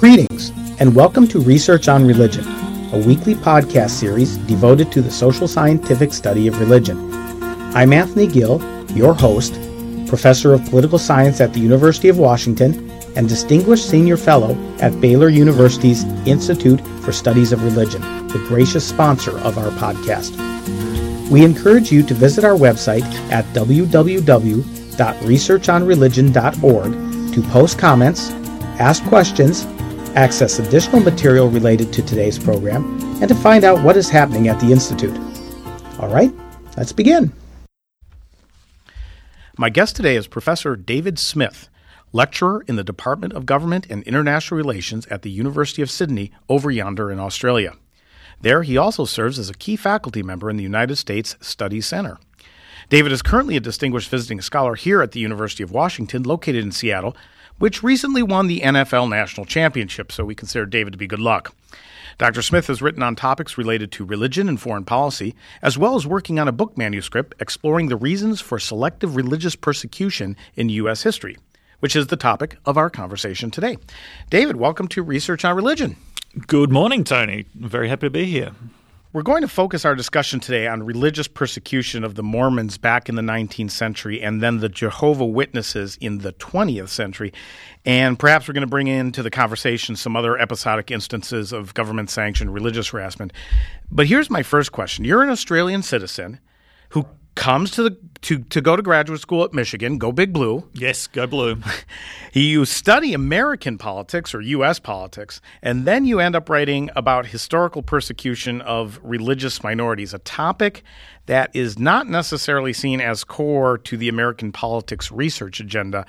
Greetings, and welcome to Research on Religion, a weekly podcast series devoted to the social scientific study of religion. I'm Anthony Gill, your host, Professor of Political Science at the University of Washington, and Distinguished Senior Fellow at Baylor University's Institute for Studies of Religion, the gracious sponsor of our podcast. We encourage you to visit our website at www.researchonreligion.org to post comments, ask questions, access additional material related to today's program, and to find out what is happening at the Institute. All right, let's begin. My guest today is Professor David Smith, lecturer in the Department of Government and International Relations at the University of Sydney over yonder in Australia. There, he also serves as a key faculty member in the United States Studies Center. David is currently a distinguished visiting scholar here at the University of Washington, located in Seattle, which recently won the NFL National Championship, so we consider David to be good luck. Dr. Smith has written on topics related to religion and foreign policy, as well as working on a book manuscript exploring the reasons for selective religious persecution in U.S. history, which is the topic of our conversation today. David, welcome to Research on Religion. Good morning, Tony. I'm very happy to be here. We're going to focus our discussion today on religious persecution of the Mormons back in the 19th century and then the Jehovah's Witnesses in the 20th century. And perhaps we're going to bring into the conversation some other episodic instances of government-sanctioned religious harassment. But here's my first question. You're an Australian citizen who comes to go to graduate school at Michigan, go Big Blue. Yes, go Blue. You study American politics or U.S. politics, and then you end up writing about historical persecution of religious minorities, a topic that is not necessarily seen as core to the American politics research agenda.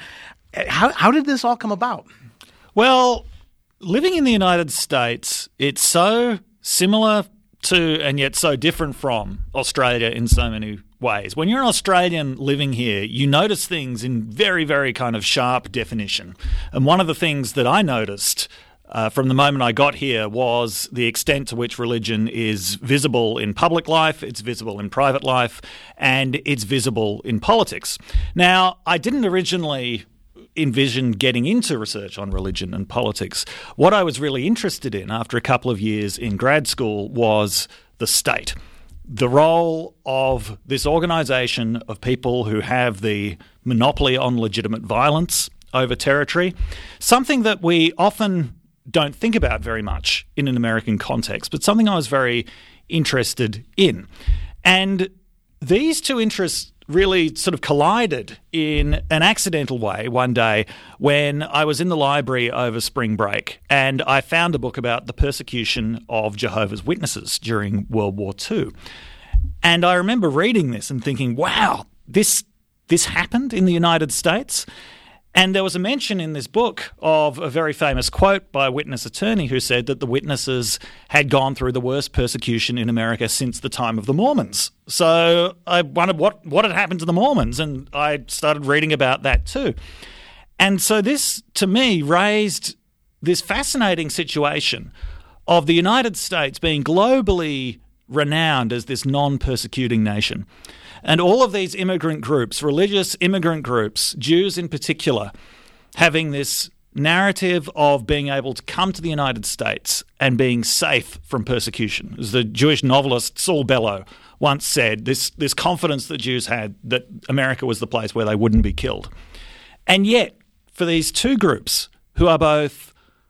How did this all come about? Well, living in the United States, it's so similar to and yet so different from Australia in so many ways. When you're an Australian living here, you notice things in very, very kind of sharp definition. And one of the things that I noticed from the moment I got here was the extent to which religion is visible in public life, it's visible in private life, and it's visible in politics. Now, I didn't originally envision getting into research on religion and politics. What I was really interested in after a couple of years in grad school was the state. The role of this organisation of people who have the monopoly on legitimate violence over territory, something that we often don't think about very much in an American context, but something I was very interested in. And these two interests really sort of collided in an accidental way one day when I was in the library over spring break and I found a book about the persecution of Jehovah's Witnesses during World War II. And I remember reading this and thinking, wow, this happened in the United States? And there was a mention in this book of a very famous quote by a witness attorney who said that the witnesses had gone through the worst persecution in America since the time of the Mormons. So I wondered what had happened to the Mormons, and I started reading about that too. And so this, to me, raised this fascinating situation of the United States being globally renowned as this non-persecuting nation. And all of these immigrant groups, religious immigrant groups, Jews in particular, having this narrative of being able to come to the United States and being safe from persecution. As the Jewish novelist Saul Bellow once said, this confidence that Jews had that America was the place where they wouldn't be killed. And yet, for these two groups who are both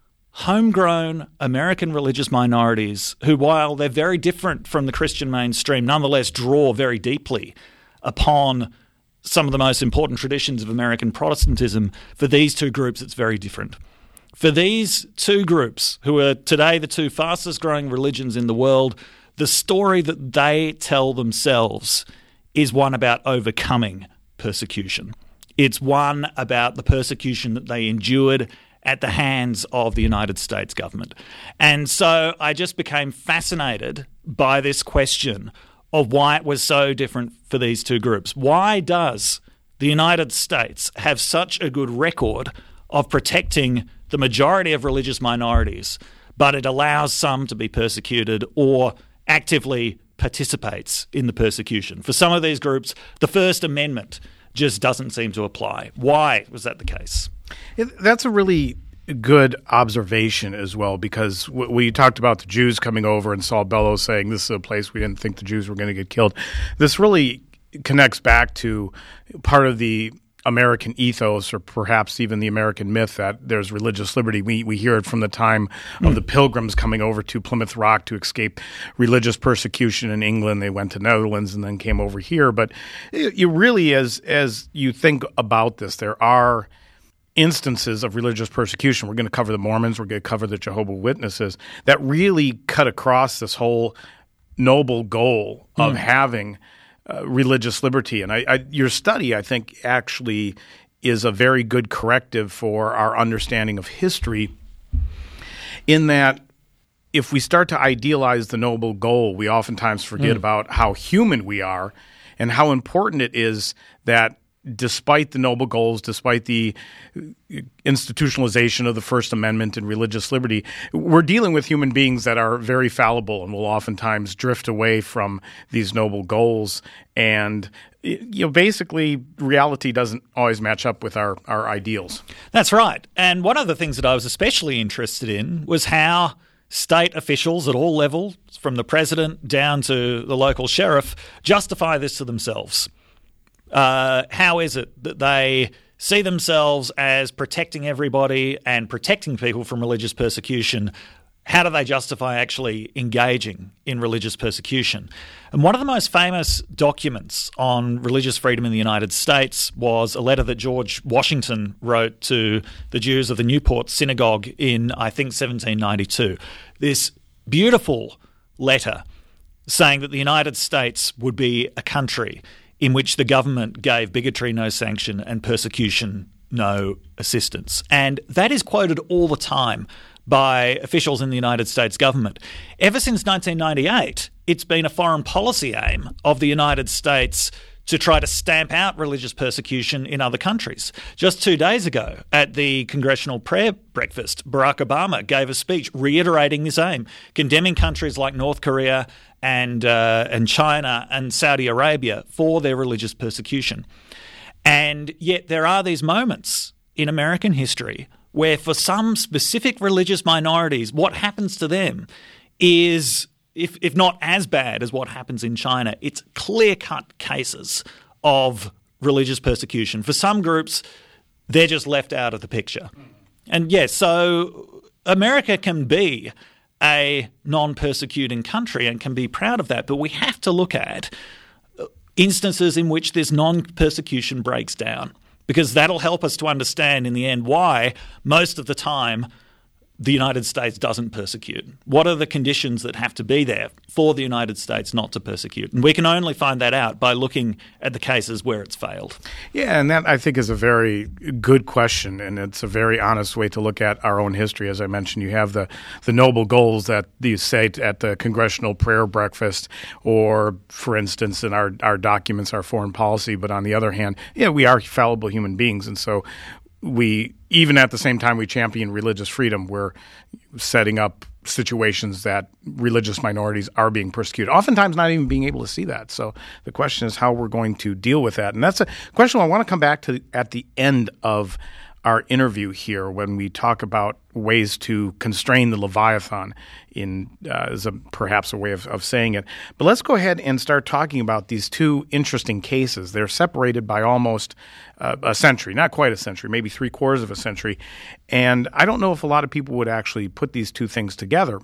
homegrown American religious minorities who, while they're very different from the Christian mainstream, nonetheless draw very deeply upon some of the most important traditions of American Protestantism, for these two groups it's very different. For these two groups, who are today the two fastest growing religions in the world, the story that they tell themselves is one about overcoming persecution. It's one about the persecution that they endured at the hands of the United States government. And so I just became fascinated by this question of why it was so different for these two groups. Why does the United States have such a good record of protecting the majority of religious minorities, but it allows some to be persecuted or actively participates in the persecution? For some of these groups, the First Amendment just doesn't seem to apply. Why was that the case? That's a really good observation as well, because we talked about the Jews coming over and Saul Bellow saying this is a place we didn't think the Jews were going to get killed. This really connects back to part of the American ethos, or perhaps even the American myth, that there's religious liberty. We hear it from the time of the Pilgrims coming over to Plymouth Rock to escape religious persecution in England. They went to Netherlands and then came over here. But you really, as you think about this, there are instances of religious persecution. We're going to cover the Mormons. We're going to cover the Jehovah's Witnesses that really cut across this whole noble goal of having religious liberty. And your study, I think, actually is a very good corrective for our understanding of history, in that if we start to idealize the noble goal, we oftentimes forget about how human we are and how important it is that despite the noble goals, despite the institutionalization of the First Amendment and religious liberty, we're dealing with human beings that are very fallible and will oftentimes drift away from these noble goals. And basically, reality doesn't always match up with our ideals. That's right. And one of the things that I was especially interested in was how state officials at all levels, from the president down to the local sheriff, justify this to themselves. How is it that they see themselves as protecting everybody and protecting people from religious persecution? How do they justify actually engaging in religious persecution? And one of the most famous documents on religious freedom in the United States was a letter that George Washington wrote to the Jews of the Newport Synagogue in, I think, 1792. This beautiful letter saying that the United States would be a country in which the government gave bigotry no sanction and persecution no assistance. And that is quoted all the time by officials in the United States government. Ever since 1998, it's been a foreign policy aim of the United States to try to stamp out religious persecution in other countries. Just 2 days ago at the Congressional Prayer Breakfast, Barack Obama gave a speech reiterating this aim, condemning countries like North Korea and China and Saudi Arabia for their religious persecution. And yet there are these moments in American history where for some specific religious minorities, what happens to them is, if not as bad as what happens in China, it's clear-cut cases of religious persecution. For some groups, they're just left out of the picture. And yes, so America can be a non-persecuting country and can be proud of that, but we have to look at instances in which this non-persecution breaks down, because that'll help us to understand in the end why most of the time the United States doesn't persecute. What are the conditions that have to be there for the United States not to persecute? And we can only find that out by looking at the cases where it's failed. Yeah, and that I think is a very good question, and it's a very honest way to look at our own history. As I mentioned, you have the noble goals that you say at the Congressional Prayer Breakfast, or, for instance, in our documents, our foreign policy. But on the other hand, we are fallible human beings, and so we, even at the same time we champion religious freedom, we're setting up situations that religious minorities are being persecuted, oftentimes not even being able to see that. So the question is how we're going to deal with that. And that's a question I want to come back to at the end of our interview here, when we talk about ways to constrain the Leviathan as perhaps a way of saying it. But let's go ahead and start talking about these two interesting cases. They're separated by almost a century, not quite a century, maybe 3/4 of a century. And I don't know if a lot of people would actually put these two things together.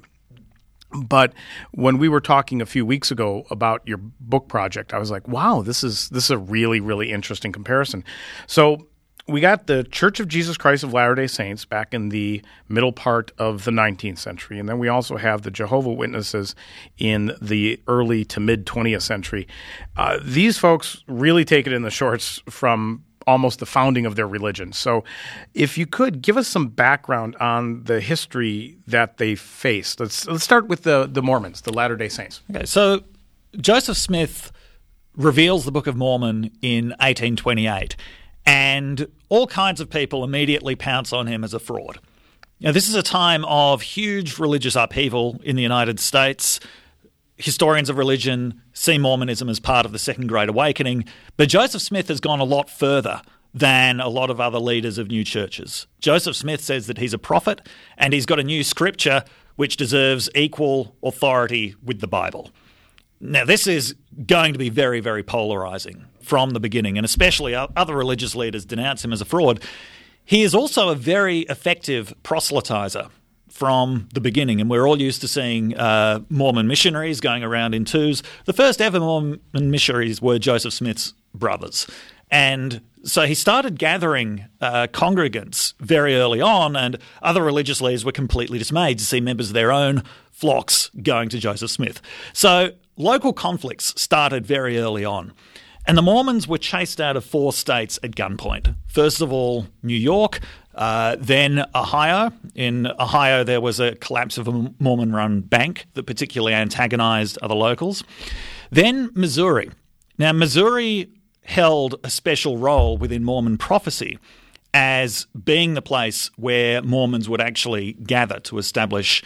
But when we were talking a few weeks ago about your book project, I was like, wow, this is a really, really interesting comparison. So we got the Church of Jesus Christ of Latter-day Saints back in the middle part of the 19th century. And then we also have the Jehovah's Witnesses in the early to mid-20th century. These folks really take it in the shorts from almost the founding of their religion. So if you could give us some background on the history that they faced. Let's start with the Mormons, the Latter-day Saints. Okay, so Joseph Smith reveals the Book of Mormon in 1828. And all kinds of people immediately pounce on him as a fraud. Now, this is a time of huge religious upheaval in the United States. Historians of religion see Mormonism as part of the Second Great Awakening. But Joseph Smith has gone a lot further than a lot of other leaders of new churches. Joseph Smith says that he's a prophet and he's got a new scripture which deserves equal authority with the Bible. Now, this is going to be very, very polarising from the beginning, and especially other religious leaders denounce him as a fraud. He is also a very effective proselytizer from the beginning, and we're all used to seeing Mormon missionaries going around in twos. The first ever Mormon missionaries were Joseph Smith's brothers. And so he started gathering congregants very early on, and other religious leaders were completely dismayed to see members of their own flocks going to Joseph Smith. So local conflicts started very early on, and the Mormons were chased out of 4 states at gunpoint. First of all, New York, then Ohio. In Ohio, there was a collapse of a Mormon-run bank that particularly antagonized other locals. Then Missouri. Now, Missouri held a special role within Mormon prophecy as being the place where Mormons would actually gather to establish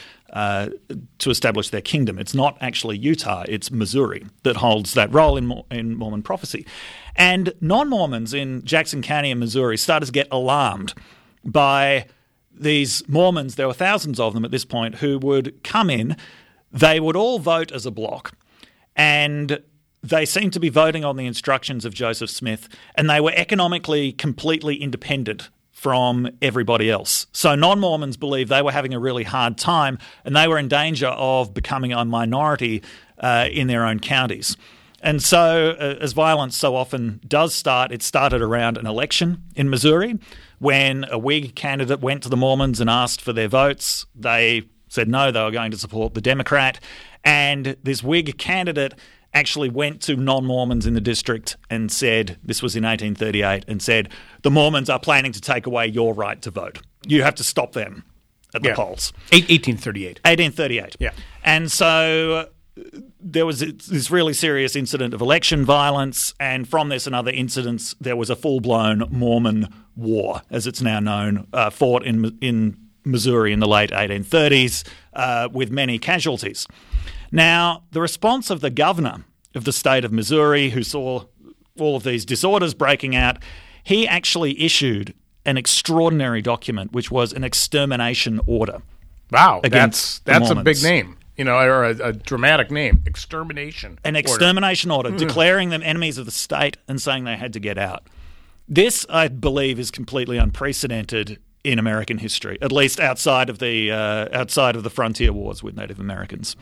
their kingdom. It's not actually Utah, it's Missouri that holds that role in Mormon prophecy. And non-Mormons in Jackson County in Missouri started to get alarmed by these Mormons. There were thousands of them at this point who would come in. They would all vote as a block, and they seemed to be voting on the instructions of Joseph Smith, and they were economically completely independent from everybody else. So non-Mormons believed they were having a really hard time, and they were in danger of becoming a minority in their own counties. And so, as violence so often does start, it started around an election in Missouri when a Whig candidate went to the Mormons and asked for their votes. They said no, they were going to support the Democrat, and this Whig candidate actually went to non-Mormons in the district and said, this was in 1838, and said, the Mormons are planning to take away your right to vote. You have to stop them at the polls. 1838. 1838. Yeah. And so there was this really serious incident of election violence, and from this and other incidents, there was a full-blown Mormon war, as it's now known, fought in Missouri in the late 1830s with many casualties. Now, the response of the governor of the state of Missouri, who saw all of these disorders breaking out, he actually issued an extraordinary document, which was an extermination order. Wow, that's a big name, or a dramatic name, extermination. An extermination order, declaring them enemies of the state and saying they had to get out. This, I believe, is completely unprecedented in American history, at least outside of the frontier wars with Native Americans.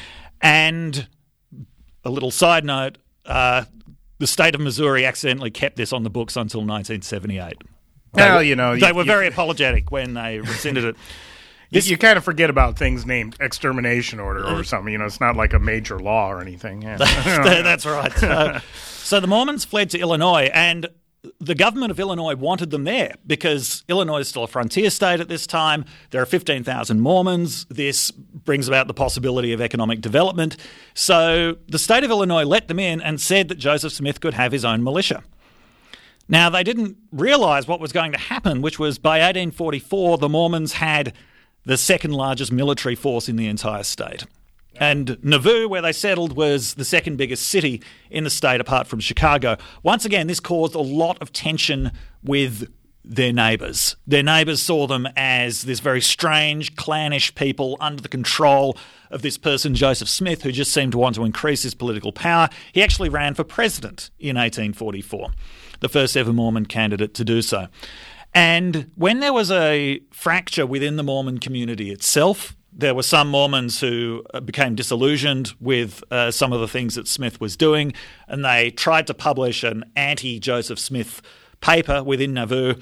And a little side note, the state of Missouri accidentally kept this on the books until 1978. They were very apologetic when they rescinded it. You kind of forget about things named extermination order or something. It's not like a major law or anything. Yeah. That's right. So the Mormons fled to Illinois, and the government of Illinois wanted them there because Illinois is still a frontier state at this time. There are 15,000 Mormons. This brings about the possibility of economic development. So the state of Illinois let them in and said that Joseph Smith could have his own militia. Now, they didn't realize what was going to happen, which was by 1844, the Mormons had the second largest military force in the entire state. And Nauvoo, where they settled, was the second biggest city in the state apart from Chicago. Once again, this caused a lot of tension with their neighbours. Their neighbours saw them as this very strange, clannish people under the control of this person, Joseph Smith, who just seemed to want to increase his political power. He actually ran for president in 1844, the first ever Mormon candidate to do so. And when there was a fracture within the Mormon community itself, there were some Mormons who became disillusioned with some of the things that Smith was doing, and they tried to publish an anti-Joseph Smith paper within Nauvoo.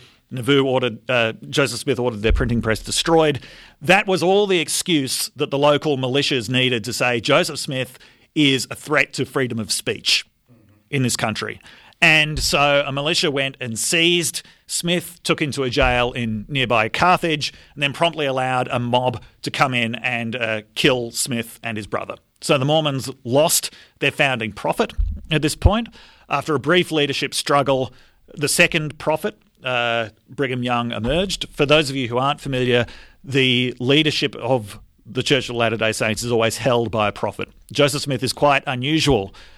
Joseph Smith ordered their printing press destroyed. That was all the excuse that the local militias needed to say Joseph Smith is a threat to freedom of speech in this country. And so a militia went and seized Smith, took him to a jail in nearby Carthage, and then promptly allowed a mob to come in and kill Smith and his brother. So the Mormons lost their founding prophet at this point. After a brief leadership struggle, the second prophet, Brigham Young, emerged. For those of you who aren't familiar, the leadership of the Church of Latter-day Saints is always held by a prophet. Joseph Smith is quite unusual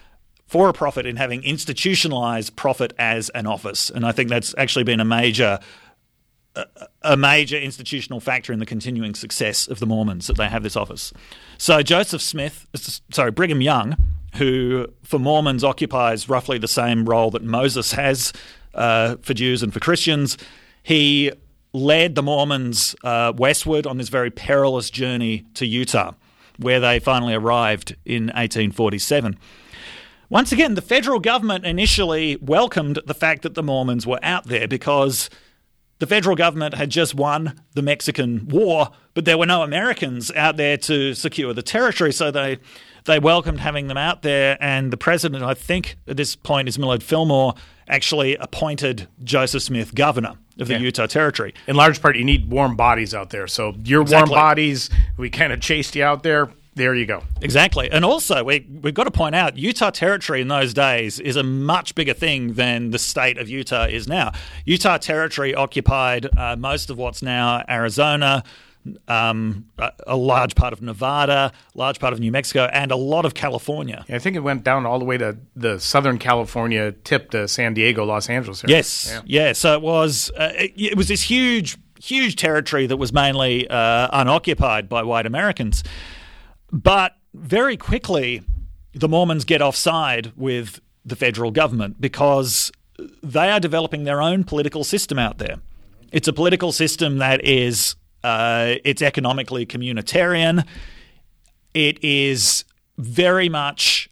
for-profit in having institutionalized profit as an office. And I think that's actually been a major institutional factor in the continuing success of the Mormons, that they have this office. So Brigham Young, who for Mormons occupies roughly the same role that Moses has for Jews and for Christians, he led the Mormons westward on this very perilous journey to Utah, where they finally arrived in 1847. Once again, the federal government initially welcomed the fact that the Mormons were out there because the federal government had just won the Mexican War, but there were no Americans out there to secure the territory, so they welcomed having them out there, and the president, I think at this point, is Millard Fillmore, actually appointed Joseph Smith governor of the Utah Territory. In large part, you need warm bodies out there. So your warm bodies, we kind of chased you out there. There you go. Exactly. And also, we've got to point out, Utah Territory in those days is a much bigger thing than the state of Utah is now. Utah Territory occupied most of what's now Arizona, a large part of Nevada, large part of New Mexico, and a lot of California. Yeah, I think it went down all the way to the Southern California tip to San Diego, Los Angeles area. Yes. Yeah. So it was this huge territory that was mainly unoccupied by white Americans. But very quickly, the Mormons get offside with the federal government because they are developing their own political system out there. It's a political system that is it's economically communitarian. It is very much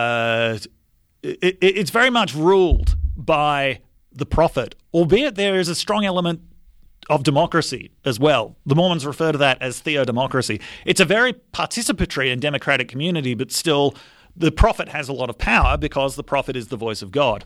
it's very much ruled by the prophet, albeit there is a strong element of democracy as well. The Mormons refer to that as theodemocracy. It's a very participatory and democratic community, but still the prophet has a lot of power because the prophet is the voice of God.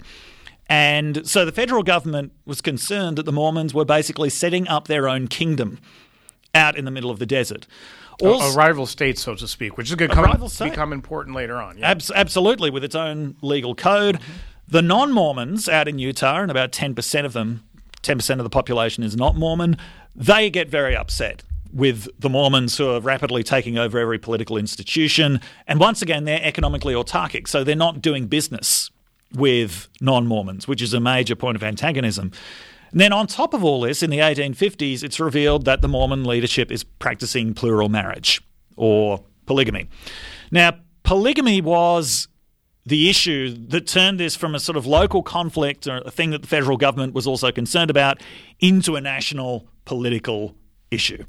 And so the federal government was concerned that the Mormons were basically setting up their own kingdom out in the middle of the desert. A rival state, so to speak, which is going to become important later on. Yeah. Absolutely, with its own legal code. The non-Mormons out in Utah, and about 10% of them, 10% of the population is not Mormon, they get very upset with the Mormons who are rapidly taking over every political institution. And once again, they're economically autarkic, so they're not doing business with non-Mormons, which is a major point of antagonism. And then on top of all this, in the 1850s, it's revealed that the Mormon leadership is practicing plural marriage or polygamy. Now, polygamy was the issue that turned this from a sort of local conflict, or a thing that the federal government was also concerned about, into a national political issue.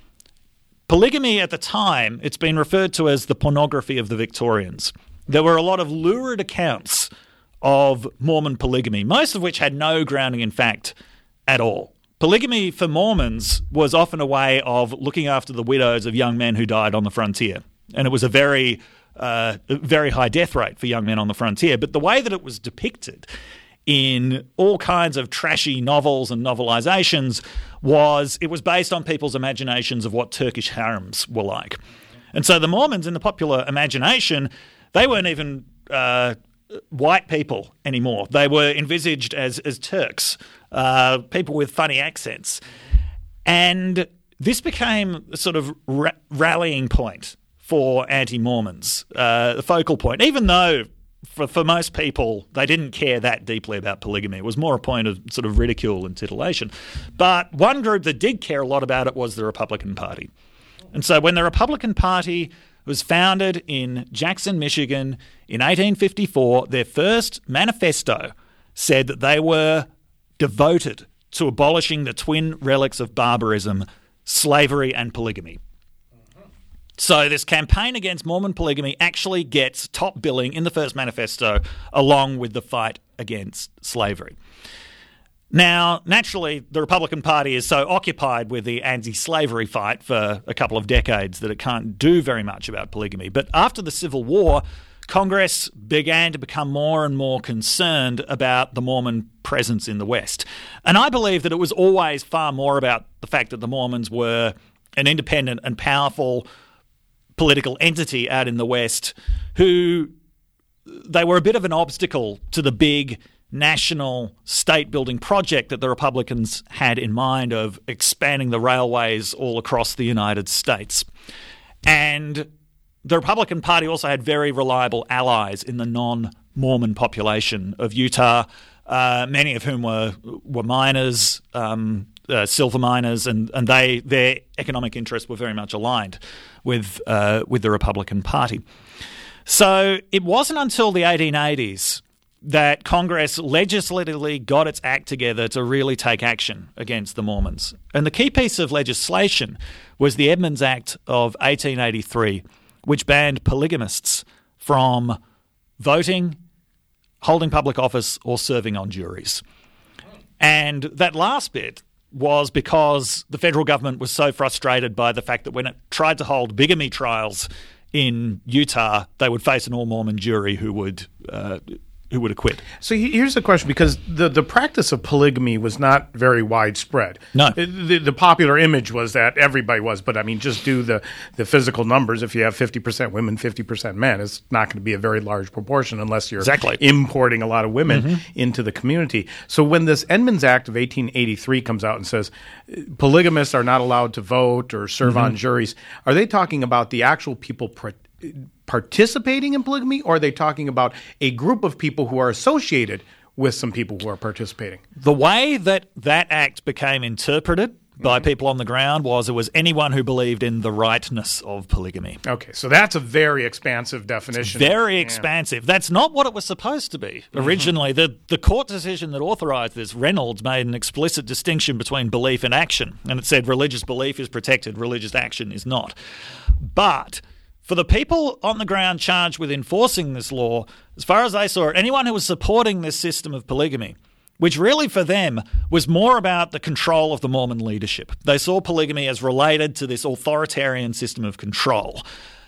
Polygamy at the time, it's been referred to as the pornography of the Victorians. There were a lot of lurid accounts of Mormon polygamy, most of which had no grounding in fact at all. Polygamy for Mormons was often a way of looking after the widows of young men who died on the frontier. And it was a very high death rate for young men on the frontier. But the way that it was depicted in all kinds of trashy novels and novelizations it was based on people's imaginations of what Turkish harems were like. And so the Mormons in the popular imagination, they weren't even white people anymore. They were envisaged as Turks, people with funny accents. And this became a sort of rallying point for anti-Mormons, the focal point, even though for most people they didn't care that deeply about polygamy. It was more a point of sort of ridicule and titillation. But one group that did care a lot about it was the Republican Party. And so when the Republican Party was founded in Jackson, Michigan in 1854, their first manifesto said that they were devoted to abolishing the twin relics of barbarism, slavery and polygamy. So this campaign against Mormon polygamy actually gets top billing in the first manifesto along with the fight against slavery. Now, naturally, the Republican Party is so occupied with the anti-slavery fight for a couple of decades that it can't do very much about polygamy. But after the Civil War, Congress began to become more and more concerned about the Mormon presence in the West. And I believe that it was always far more about the fact that the Mormons were an independent and powerful political entity out in the West who they were a bit of an obstacle to the big national state-building project that the Republicans had in mind of expanding the railways all across the United States. And the Republican Party also had very reliable allies in the Mormon population of Utah, many of whom were miners, silver miners, and their economic interests were very much aligned with the Republican Party. So it wasn't until the 1880s that Congress legislatively got its act together to really take action against the Mormons. And the key piece of legislation was the Edmunds Act of 1883, which banned polygamists from voting, holding public office, or serving on juries. And that last bit was because the federal government was so frustrated by the fact that when it tried to hold bigamy trials in Utah, they would face an all-Mormon jury who would acquit. So here's the question, because the practice of polygamy was not very widespread. No. The popular image was that everybody was, but I mean, just do the physical numbers. If you have 50% women, 50% men, it's not going to be a very large proportion unless you're importing a lot of women into the community. So when this Edmunds Act of 1883 comes out and says polygamists are not allowed to vote or serve on juries, are they talking about the actual people participating in polygamy, or are they talking about a group of people who are associated with some people who are participating? The way that act became interpreted by people on the ground was it was anyone who believed in the rightness of polygamy. Okay, so that's a very expansive definition. It's very expansive. That's not what it was supposed to be. Originally, the court decision that authorised this, Reynolds, made an explicit distinction between belief and action, and it said religious belief is protected, religious action is not. But for the people on the ground charged with enforcing this law, as far as they saw it, anyone who was supporting this system of polygamy, which really for them was more about the control of the Mormon leadership. They saw polygamy as related to this authoritarian system of control.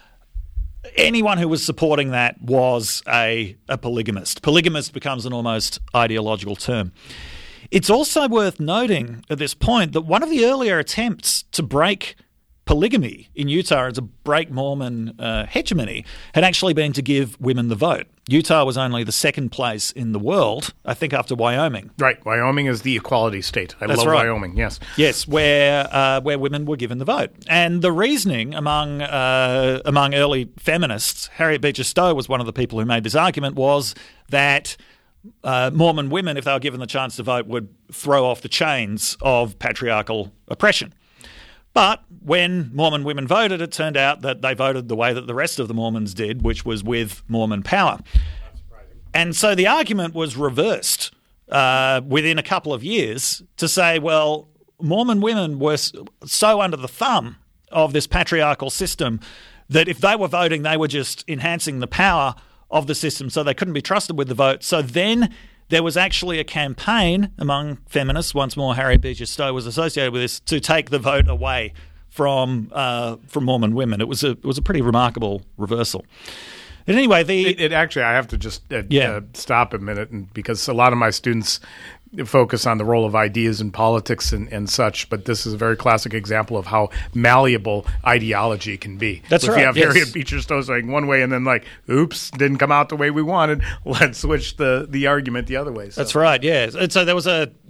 Anyone who was supporting that was a polygamist. Polygamist becomes an almost ideological term. It's also worth noting at this point that one of the earlier attempts to break polygamy in Utah and to break Mormon hegemony had actually been to give women the vote. Utah was only the second place in the world, I think, after Wyoming. Right. Wyoming is the equality state. I love Wyoming, yes. Yes, where women were given the vote. And the reasoning among early feminists, Harriet Beecher Stowe was one of the people who made this argument, was that Mormon women, if they were given the chance to vote, would throw off the chains of patriarchal oppression. But when Mormon women voted, it turned out that they voted the way that the rest of the Mormons did, which was with Mormon power. Not surprising. And so the argument was reversed within a couple of years to say, well, Mormon women were so under the thumb of this patriarchal system that if they were voting, they were just enhancing the power of the system, so they couldn't be trusted with the vote. So then there was actually a campaign among feminists, once more Harriet Beecher Stowe was associated with this, to take the vote away from Mormon women. It was a pretty remarkable reversal. And anyway, it actually, I have to just stop a minute, because a lot of my students focus on the role of ideas in politics and such, but this is a very classic example of how malleable ideology can be. That's right. If you have Harriet Beecher Stowe saying one way and then oops, didn't come out the way we wanted, let's switch the argument the other way. So. That's right, yeah. And so there was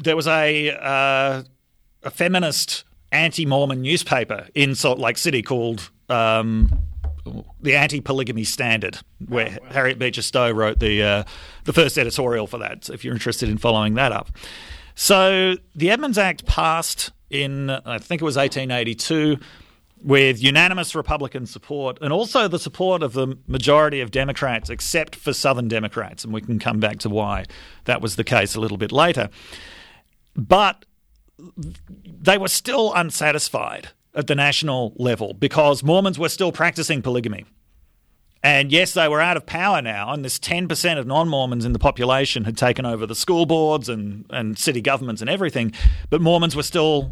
a feminist anti-Mormon newspaper in Salt Lake City called the Anti-Polygamy Standard, where Harriet Beecher Stowe wrote the first editorial for that, if you're interested in following that up. So the Edmunds Act passed in, I think it was 1882, with unanimous Republican support and also the support of the majority of Democrats, except for Southern Democrats, and we can come back to why that was the case a little bit later. But they were still unsatisfied at the national level because Mormons were still practicing polygamy. And yes, they were out of power now, and this 10% of non-Mormons in the population had taken over the school boards and city governments and everything, but Mormons were still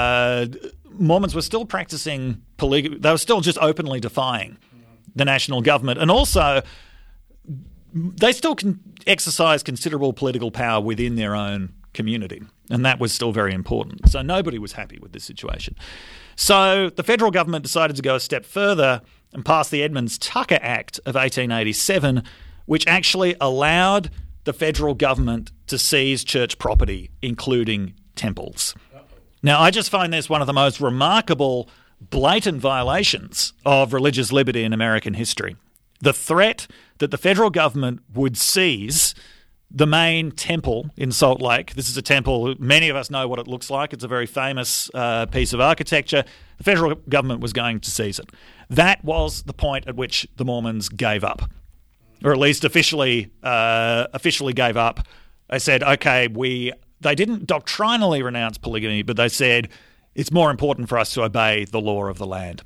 practicing polygamy. They were still just openly defying the national government. And also, they still can exercise considerable political power within their own community, and that was still very important. So nobody was happy with this situation. So the federal government decided to go a step further and pass the Edmunds-Tucker Act of 1887, which actually allowed the federal government to seize church property, including temples. Now, I just find this one of the most remarkable, blatant violations of religious liberty in American history. The threat that the federal government would seize the main temple in Salt Lake. This is a temple, many of us know what it looks like. It's a very famous piece of architecture. The federal government was going to seize it. That was the point at which the Mormons gave up, or at least officially gave up. They said, okay, they didn't doctrinally renounce polygamy, but they said it's more important for us to obey the law of the land.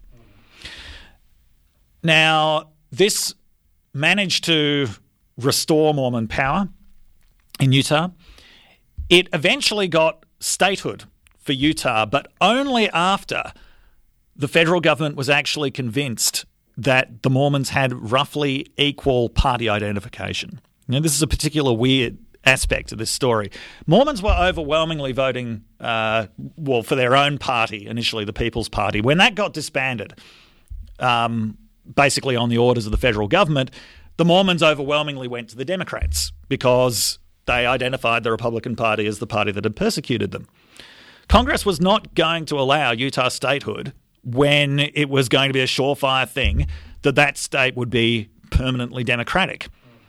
Now, this managed to restore Mormon power in Utah. It eventually got statehood for Utah, but only after the federal government was actually convinced that the Mormons had roughly equal party identification. Now, this is a particular weird aspect of this story. Mormons were overwhelmingly voting, for their own party, initially the People's Party. When that got disbanded, basically on the orders of the federal government, the Mormons overwhelmingly went to the Democrats because they identified the Republican Party as the party that had persecuted them. Congress was not going to allow Utah statehood when it was going to be a surefire thing that state would be permanently Democratic.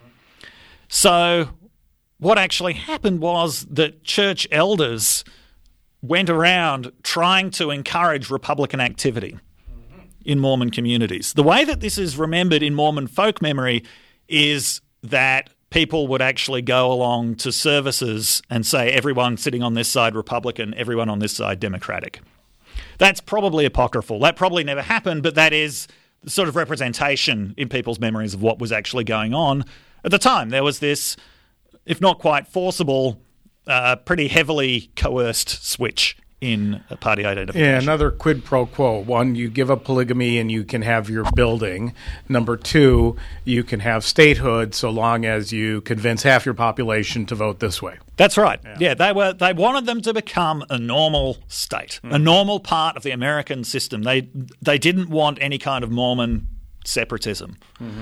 So what actually happened was that church elders went around trying to encourage Republican activity in Mormon communities. The way that this is remembered in Mormon folk memory is that people would actually go along to services and say everyone sitting on this side Republican, everyone on this side Democratic. That's probably apocryphal. That probably never happened, but that is the sort of representation in people's memories of what was actually going on at the time. There was this, if not quite forcible, pretty heavily coerced switch in party identification. Yeah, another quid pro quo. One, you give up polygamy and you can have your building. Number two, you can have statehood so long as you convince half your population to vote this way. That's right. Yeah, they wanted them to become a normal state, a normal part of the American system. They didn't want any kind of Mormon separatism.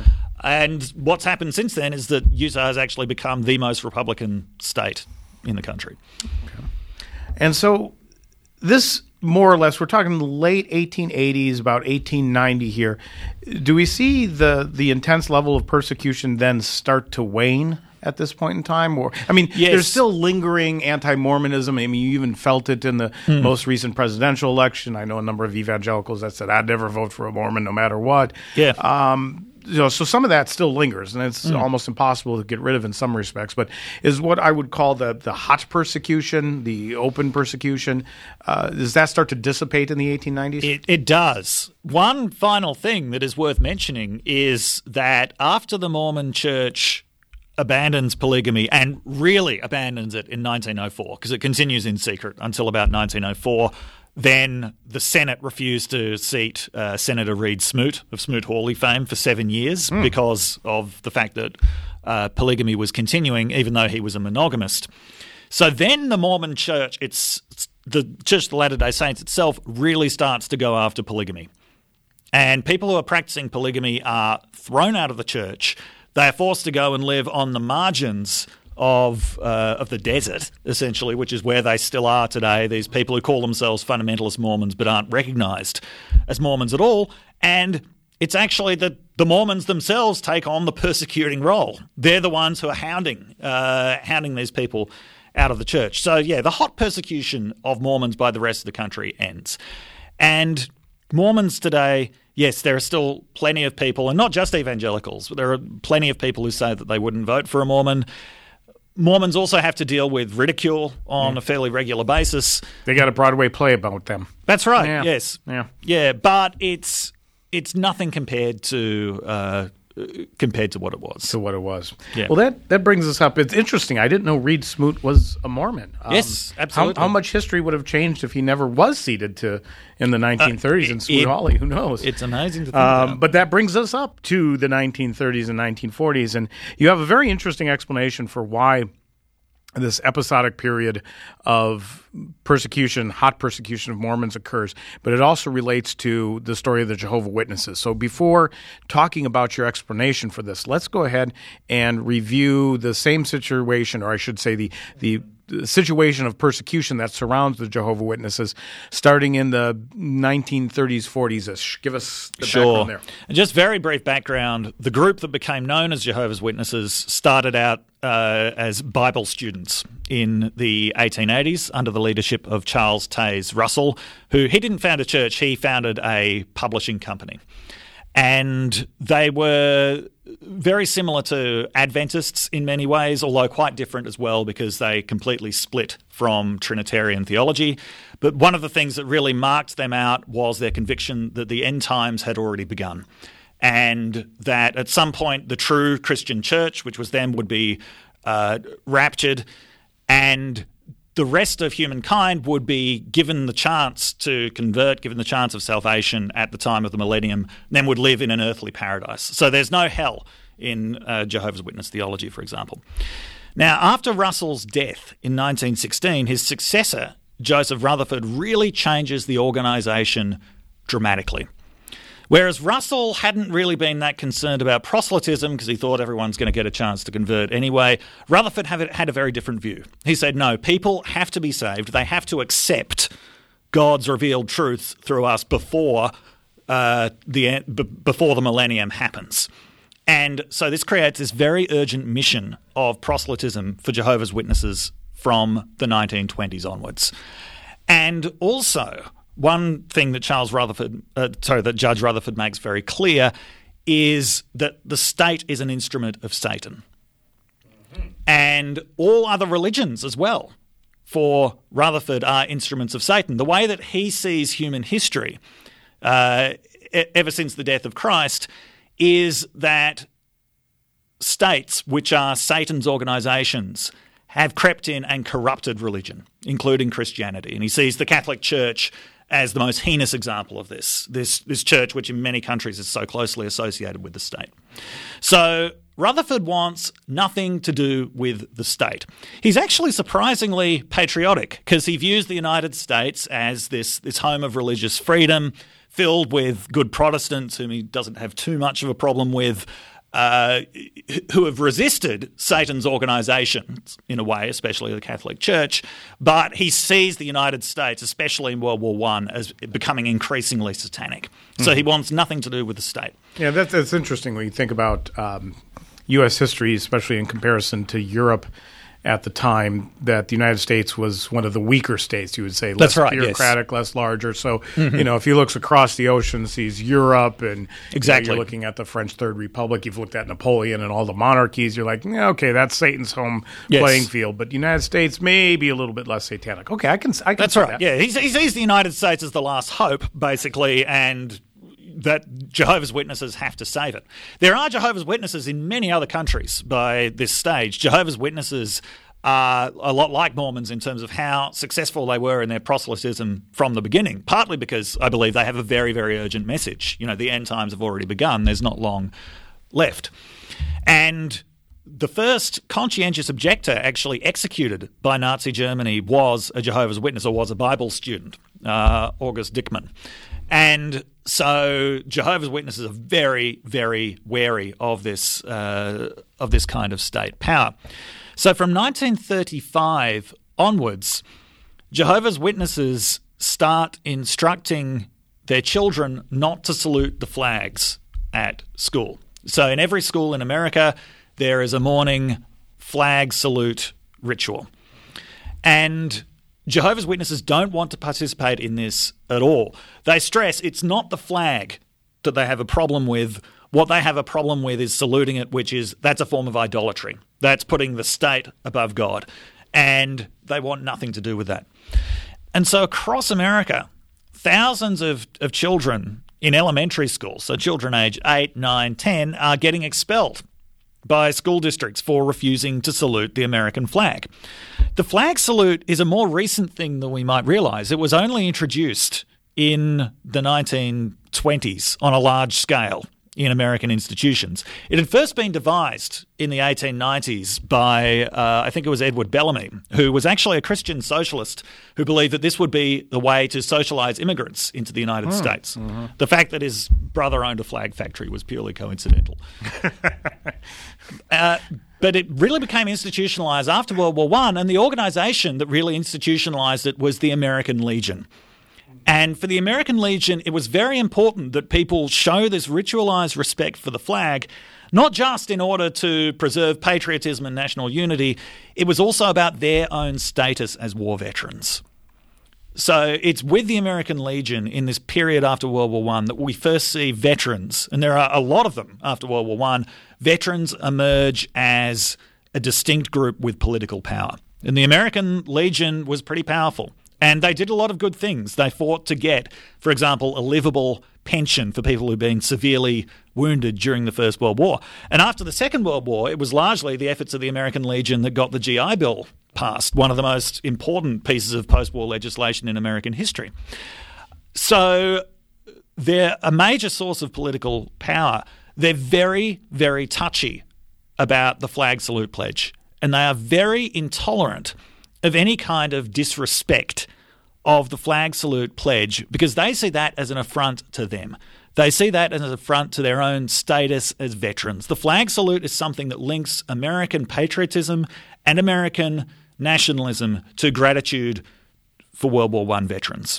And what's happened since then is that Utah has actually become the most Republican state in the country. Okay. And so this, more or less, we're talking the late 1880s, about 1890 here. Do we see the intense level of persecution then start to wane at this point in time? Or, I mean, yes, there's still lingering anti-Mormonism. I mean, you even felt it in the most recent presidential election. I know a number of evangelicals that said, I'd never vote for a Mormon no matter what. Yeah. So some of that still lingers, and it's almost impossible to get rid of in some respects. But is what I would call the hot persecution, the open persecution, does that start to dissipate in the 1890s? It does. One final thing that is worth mentioning is that after the Mormon Church abandons polygamy and really abandons it in 1904, because it continues in secret until about 1904, then the Senate refused to seat Senator Reed Smoot of Smoot-Hawley fame for 7 years because of the fact that polygamy was continuing, even though he was a monogamist. So then the Mormon Church, the Church of the Latter-day Saints itself, really starts to go after polygamy. And people who are practicing polygamy are thrown out of the church. They are forced to go and live on the margins of the desert, essentially, which is where they still are today, these people who call themselves fundamentalist Mormons but aren't recognised as Mormons at all. And it's actually that the Mormons themselves take on the persecuting role. They're the ones who are hounding these people out of the church. So, yeah, the hot persecution of Mormons by the rest of the country ends. And Mormons today, yes, there are still plenty of people, and not just evangelicals, but there are plenty of people who say that they wouldn't vote for a Mormon. Mormons also have to deal with ridicule on a fairly regular basis. They got a Broadway play about them. That's right. Yeah. Yes. Yeah. But it's nothing compared to what it was. Yeah. Well, that brings us up. It's interesting. I didn't know Reed Smoot was a Mormon. Yes, absolutely. How much history would have changed if he never was seated in the 1930s in Smoot-Hawley? Who knows? It's amazing to think about. But that brings us up to the 1930s and 1940s, and you have a very interesting explanation for why this episodic period of persecution, hot persecution of Mormons occurs, but it also relates to the story of the Jehovah's Witnesses. So before talking about your explanation for this, let's go ahead and review the same situation, or I should say the situation of persecution that surrounds the Jehovah's Witnesses starting in the 1930s, 40s-ish. Give us the background there. And just very brief background, the group that became known as Jehovah's Witnesses started out as Bible students in the 1880s under the leadership of Charles Taze Russell, who he didn't found a church, he founded a publishing company. And they were very similar to Adventists in many ways, although quite different as well because they completely split from Trinitarian theology. But one of the things that really marked them out was their conviction that the end times had already begun and that at some point the true Christian church, which was them, would be raptured and the rest of humankind would be given the chance to convert, given the chance of salvation at the time of the millennium, and then would live in an earthly paradise. So there's no hell in Jehovah's Witness theology, for example. Now, after Russell's death in 1916, his successor, Joseph Rutherford, really changes the organisation dramatically. Whereas Russell hadn't really been that concerned about proselytism because he thought everyone's going to get a chance to convert anyway, Rutherford had a very different view. He said, no, people have to be saved. They have to accept God's revealed truth through us before the millennium happens. And so this creates this very urgent mission of proselytism for Jehovah's Witnesses from the 1920s onwards. And also, one thing that Judge Rutherford makes very clear is that the state is an instrument of Satan. Mm-hmm. And all other religions as well, for Rutherford, are instruments of Satan. The way that he sees human history, ever since the death of Christ, is that states, which are Satan's organisations, have crept in and corrupted religion, including Christianity. And he sees the Catholic Church as the most heinous example of this church, which in many countries is so closely associated with the state. So Rutherford wants nothing to do with the state. He's actually surprisingly patriotic because he views the United States as this home of religious freedom, filled with good Protestants whom he doesn't have too much of a problem with, who have resisted Satan's organisations in a way, especially the Catholic Church, but he sees the United States, especially in World War I, as becoming increasingly satanic. So he wants nothing to do with the state. Yeah, that's interesting when you think about U.S. history, especially in comparison to Europe at the time, that the United States was one of the weaker states, you would say, less bureaucratic, yes, less larger. So, if he looks across the ocean, sees Europe, and you're looking at the French Third Republic, you've looked at Napoleon and all the monarchies, you're like, yeah, okay, that's Satan's home playing field. But the United States may be a little bit less satanic. Okay, I can that's see right. That. Yeah, he sees the United States as the last hope, basically, and that Jehovah's Witnesses have to save it. There are Jehovah's Witnesses in many other countries by this stage. Jehovah's Witnesses are a lot like Mormons in terms of how successful they were in their proselytism from the beginning, partly because I believe they have a very, very urgent message. The end times have already begun. There's not long left. And the first conscientious objector actually executed by Nazi Germany was a Jehovah's Witness, or was a Bible student, August Dickmann. And so Jehovah's Witnesses are very, very wary of this kind of state power. So from 1935 onwards, Jehovah's Witnesses start instructing their children not to salute the flags at school. So in every school in America, there is a morning flag salute ritual. And Jehovah's Witnesses don't want to participate in this at all. They stress it's not the flag that they have a problem with. What they have a problem with is saluting it, that's a form of idolatry. That's putting the state above God. And they want nothing to do with that. And so across America, thousands of children in elementary schools, so children aged 8, 9, 10, are getting expelled by school districts for refusing to salute the American flag. The flag salute is a more recent thing than we might realise. It was only introduced in the 1920s on a large scale in American institutions. It had first been devised in the 1890s by, I think it was Edward Bellamy, who was actually a Christian socialist who believed that this would be the way to socialise immigrants into the United States. Mm-hmm. The fact that his brother owned a flag factory was purely coincidental. But it really became institutionalized after World War I, and the organization that really institutionalized it was the American Legion. And for the American Legion, it was very important that people show this ritualized respect for the flag, not just in order to preserve patriotism and national unity, it was also about their own status as war veterans. So it's with the American Legion in this period after World War I that we first see veterans, and there are a lot of them after World War I, veterans emerge as a distinct group with political power. And the American Legion was pretty powerful, and they did a lot of good things. They fought to get, for example, a livable pension for people who'd been severely wounded during the First World War. And after the Second World War, it was largely the efforts of the American Legion that got the GI Bill passed, one of the most important pieces of post-war legislation in American history. So they're a major source of political power. They're very, very touchy about the flag salute pledge, and they are very intolerant of any kind of disrespect of the flag salute pledge because they see that as an affront to them. They see that as an affront to their own status as veterans. The flag salute is something that links American patriotism and American nationalism to gratitude for World War I veterans.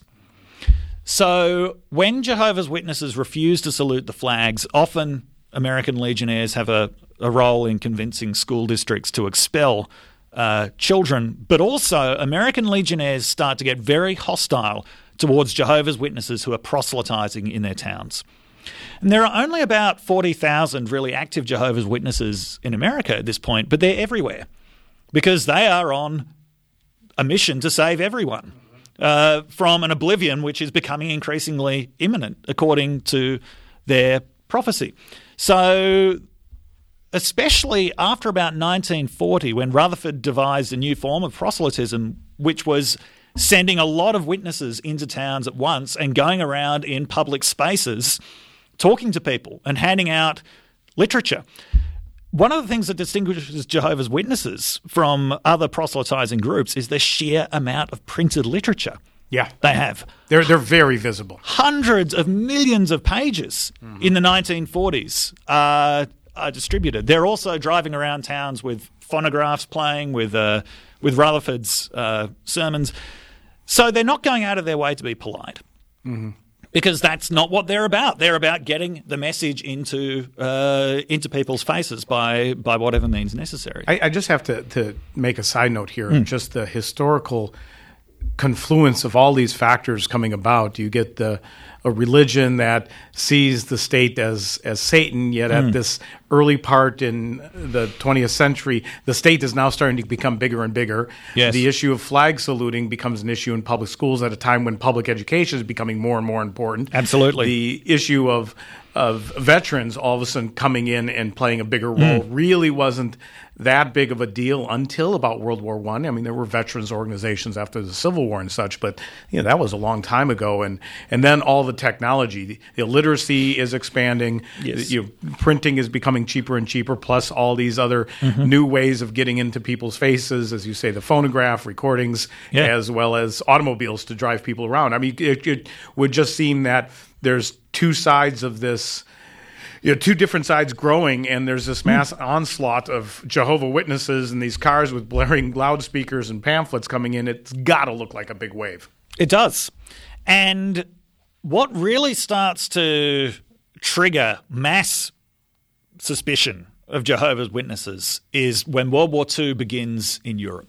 So when Jehovah's Witnesses refuse to salute the flags, often American Legionnaires have a role in convincing school districts to expel children, but also American Legionnaires start to get very hostile towards Jehovah's Witnesses who are proselytizing in their towns. And there are only about 40,000 really active Jehovah's Witnesses in America at this point, but they're everywhere because they are on a mission to save everyone from an oblivion which is becoming increasingly imminent, according to their prophecy. So especially after about 1940, when Rutherford devised a new form of proselytism, which was sending a lot of witnesses into towns at once and going around in public spaces, talking to people and handing out literature. One of the things that distinguishes Jehovah's Witnesses from other proselytizing groups is the sheer amount of printed literature they have. They're very visible. Hundreds of millions of pages in the 1940s are distributed. They're also driving around towns with phonographs playing, with Rutherford's sermons. So they're not going out of their way to be polite. Mm-hmm. Because that's not what they're about. They're about getting the message into people's faces by whatever means necessary. I just have to make a side note here. Just the historical confluence of all these factors coming about. You get a religion that sees the state as Satan, yet at this early part in the 20th century, the state is now starting to become bigger and bigger. Yes. The issue of flag saluting becomes an issue in public schools at a time when public education is becoming more and more important. Absolutely. The issue of veterans all of a sudden coming in and playing a bigger role really wasn't that big of a deal until about World War I. I mean, there were veterans organizations after the Civil War and such, but that was a long time ago. And then all the technology, the illiteracy is expanding. Yes. Printing is becoming cheaper and cheaper, plus all these other new ways of getting into people's faces, as you say, the phonograph, recordings, as well as automobiles to drive people around. I mean, it would just seem that there's two sides of this, two different sides growing, and there's this mass onslaught of Jehovah's Witnesses and these cars with blaring loudspeakers and pamphlets coming in. It's got to look like a big wave. It does. And what really starts to trigger mass suspicion of Jehovah's Witnesses is when World War II begins in Europe.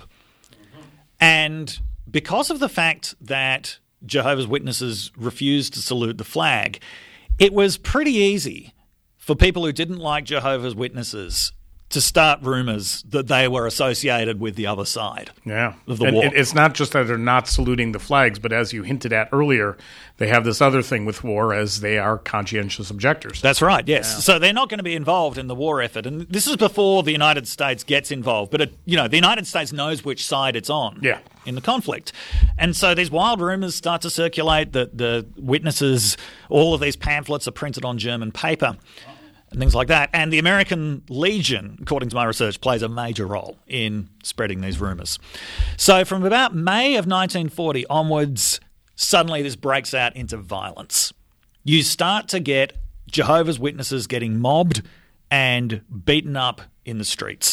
And because of the fact that Jehovah's Witnesses refused to salute the flag, it was pretty easy for people who didn't like Jehovah's Witnesses to start rumors that they were associated with the other side of the war. It's not just that they're not saluting the flags, but as you hinted at earlier, they have this other thing with war as they are conscientious objectors. That's right, yes. Yeah. So they're not going to be involved in the war effort. And this is before the United States gets involved. But, the United States knows which side it's on in the conflict. And so these wild rumors start to circulate that the witnesses, all of these pamphlets are printed on German paper. And things like that. And the American Legion, according to my research, plays a major role in spreading these rumours. So from about May of 1940 onwards, suddenly this breaks out into violence. You start to get Jehovah's Witnesses getting mobbed and beaten up in the streets.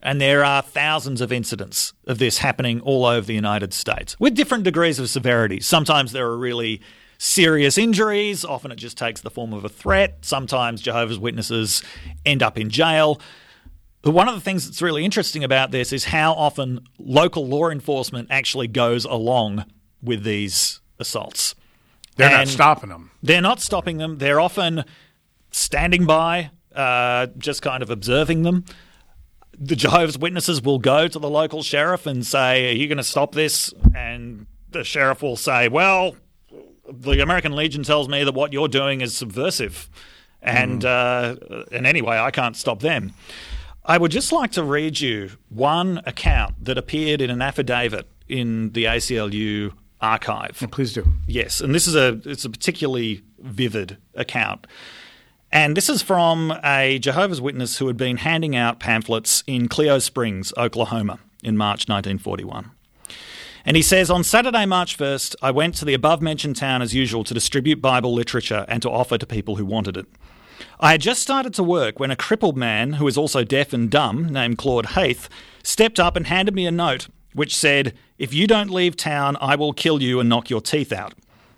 And there are thousands of incidents of this happening all over the United States with different degrees of severity. Sometimes there are really serious injuries. Often it just takes the form of a threat. Sometimes Jehovah's Witnesses end up in jail. But one of the things that's really interesting about this is how often local law enforcement actually goes along with these assaults. They're not stopping them. They're not stopping them. They're often standing by, just kind of observing them. The Jehovah's Witnesses will go to the local sheriff and say, are you going to stop this? And the sheriff will say, well, the American Legion tells me that what you're doing is subversive. And anyway, I can't stop them. I would just like to read you one account that appeared in an affidavit in the ACLU archive. Please do. Yes, and this is it's a particularly vivid account. And this is from a Jehovah's Witness who had been handing out pamphlets in Clio Springs, Oklahoma, in March 1941. And he says, on Saturday, March 1st, I went to the above-mentioned town as usual to distribute Bible literature and to offer to people who wanted it. I had just started to work when a crippled man, who is also deaf and dumb, named Claude Haith, stepped up and handed me a note which said, if you don't leave town, I will kill you and knock your teeth out.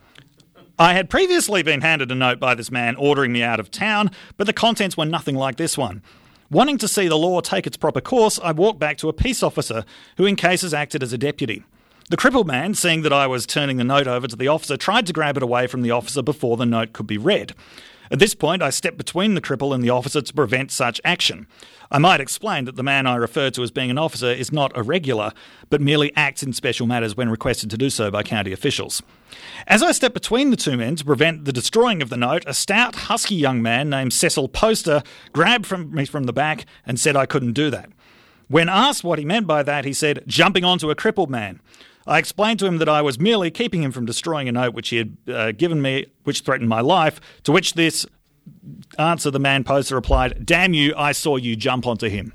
I had previously been handed a note by this man ordering me out of town, but the contents were nothing like this one. Wanting to see the law take its proper course, I walked back to a peace officer who in cases acted as a deputy. The crippled man, seeing that I was turning the note over to the officer, tried to grab it away from the officer before the note could be read. At this point, I stepped between the cripple and the officer to prevent such action. I might explain that the man I refer to as being an officer is not a regular, but merely acts in special matters when requested to do so by county officials. As I stepped between the two men to prevent the destroying of the note, a stout, husky young man named Cecil Poster grabbed me from the back and said I couldn't do that. When asked what he meant by that, he said, jumping onto a crippled man. I explained to him that I was merely keeping him from destroying a note which he had given me, which threatened my life, to which this answer the man Poster replied, damn you, I saw you jump onto him.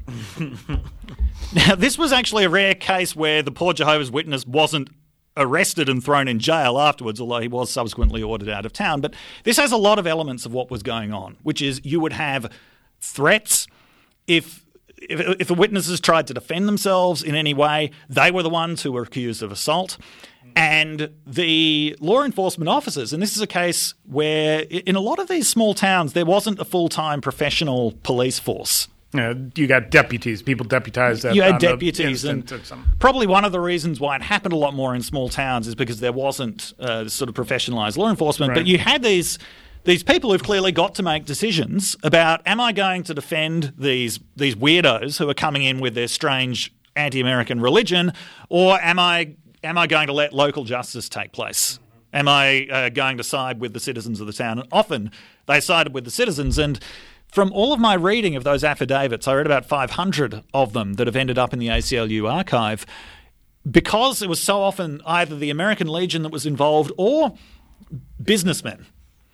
Now, this was actually a rare case where the poor Jehovah's Witness wasn't arrested and thrown in jail afterwards, although he was subsequently ordered out of town. But this has a lot of elements of what was going on, which is you would have threats. If the witnesses tried to defend themselves in any way, they were the ones who were accused of assault. And the law enforcement officers, and this is a case where in a lot of these small towns, there wasn't a full-time professional police force. You got deputies, people deputized. You had deputies, and probably one of the reasons why it happened a lot more in small towns is because there wasn't sort of professionalised law enforcement. Right. But you had these people who've clearly got to make decisions about, am I going to defend these weirdos who are coming in with their strange anti-American religion, or am I going to let local justice take place? Am I going to side with the citizens of the town? And often they sided with the citizens. And from all of my reading of those affidavits, I read about 500 of them that have ended up in the ACLU archive, because it was so often either the American Legion that was involved or businessmen.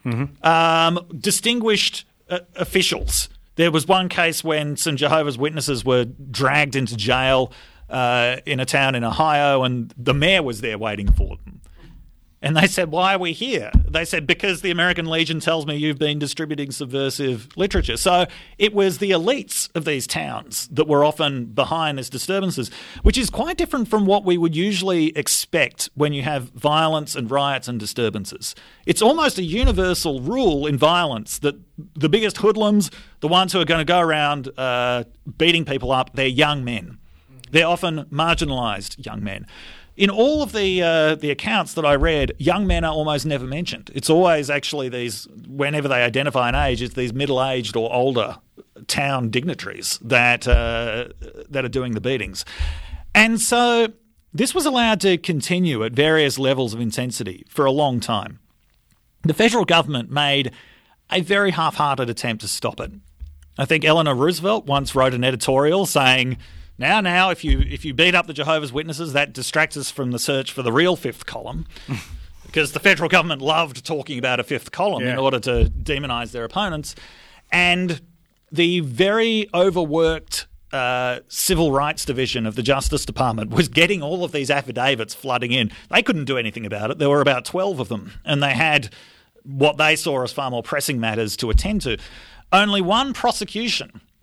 Distinguished officials. There was one case when some Jehovah's Witnesses were dragged into jail in a town in Ohio, and the mayor was there waiting for them. And they said, why are we here? They said, because the American Legion tells me you've been distributing subversive literature. So it was the elites of these towns that were often behind these disturbances, which is quite different from what we would usually expect when you have violence and riots and disturbances. It's almost a universal rule in violence that the biggest hoodlums, the ones who are going to go around beating people up, they're young men. They're often marginalised young men. In all of the accounts that I read, young men are almost never mentioned. It's always actually these, whenever they identify an age, it's these middle-aged or older town dignitaries that are doing the beatings. And so this was allowed to continue at various levels of intensity for a long time. The federal government made a very half-hearted attempt to stop it. I think Eleanor Roosevelt once wrote an editorial saying, Now, if you beat up the Jehovah's Witnesses, that distracts us from the search for the real fifth column, because the federal government loved talking about a fifth column in order to demonise their opponents. And the very overworked Civil Rights Division of the Justice Department was getting all of these affidavits flooding in. They couldn't do anything about it. There were about 12 of them, and they had what they saw as far more pressing matters to attend to. Only one prosecution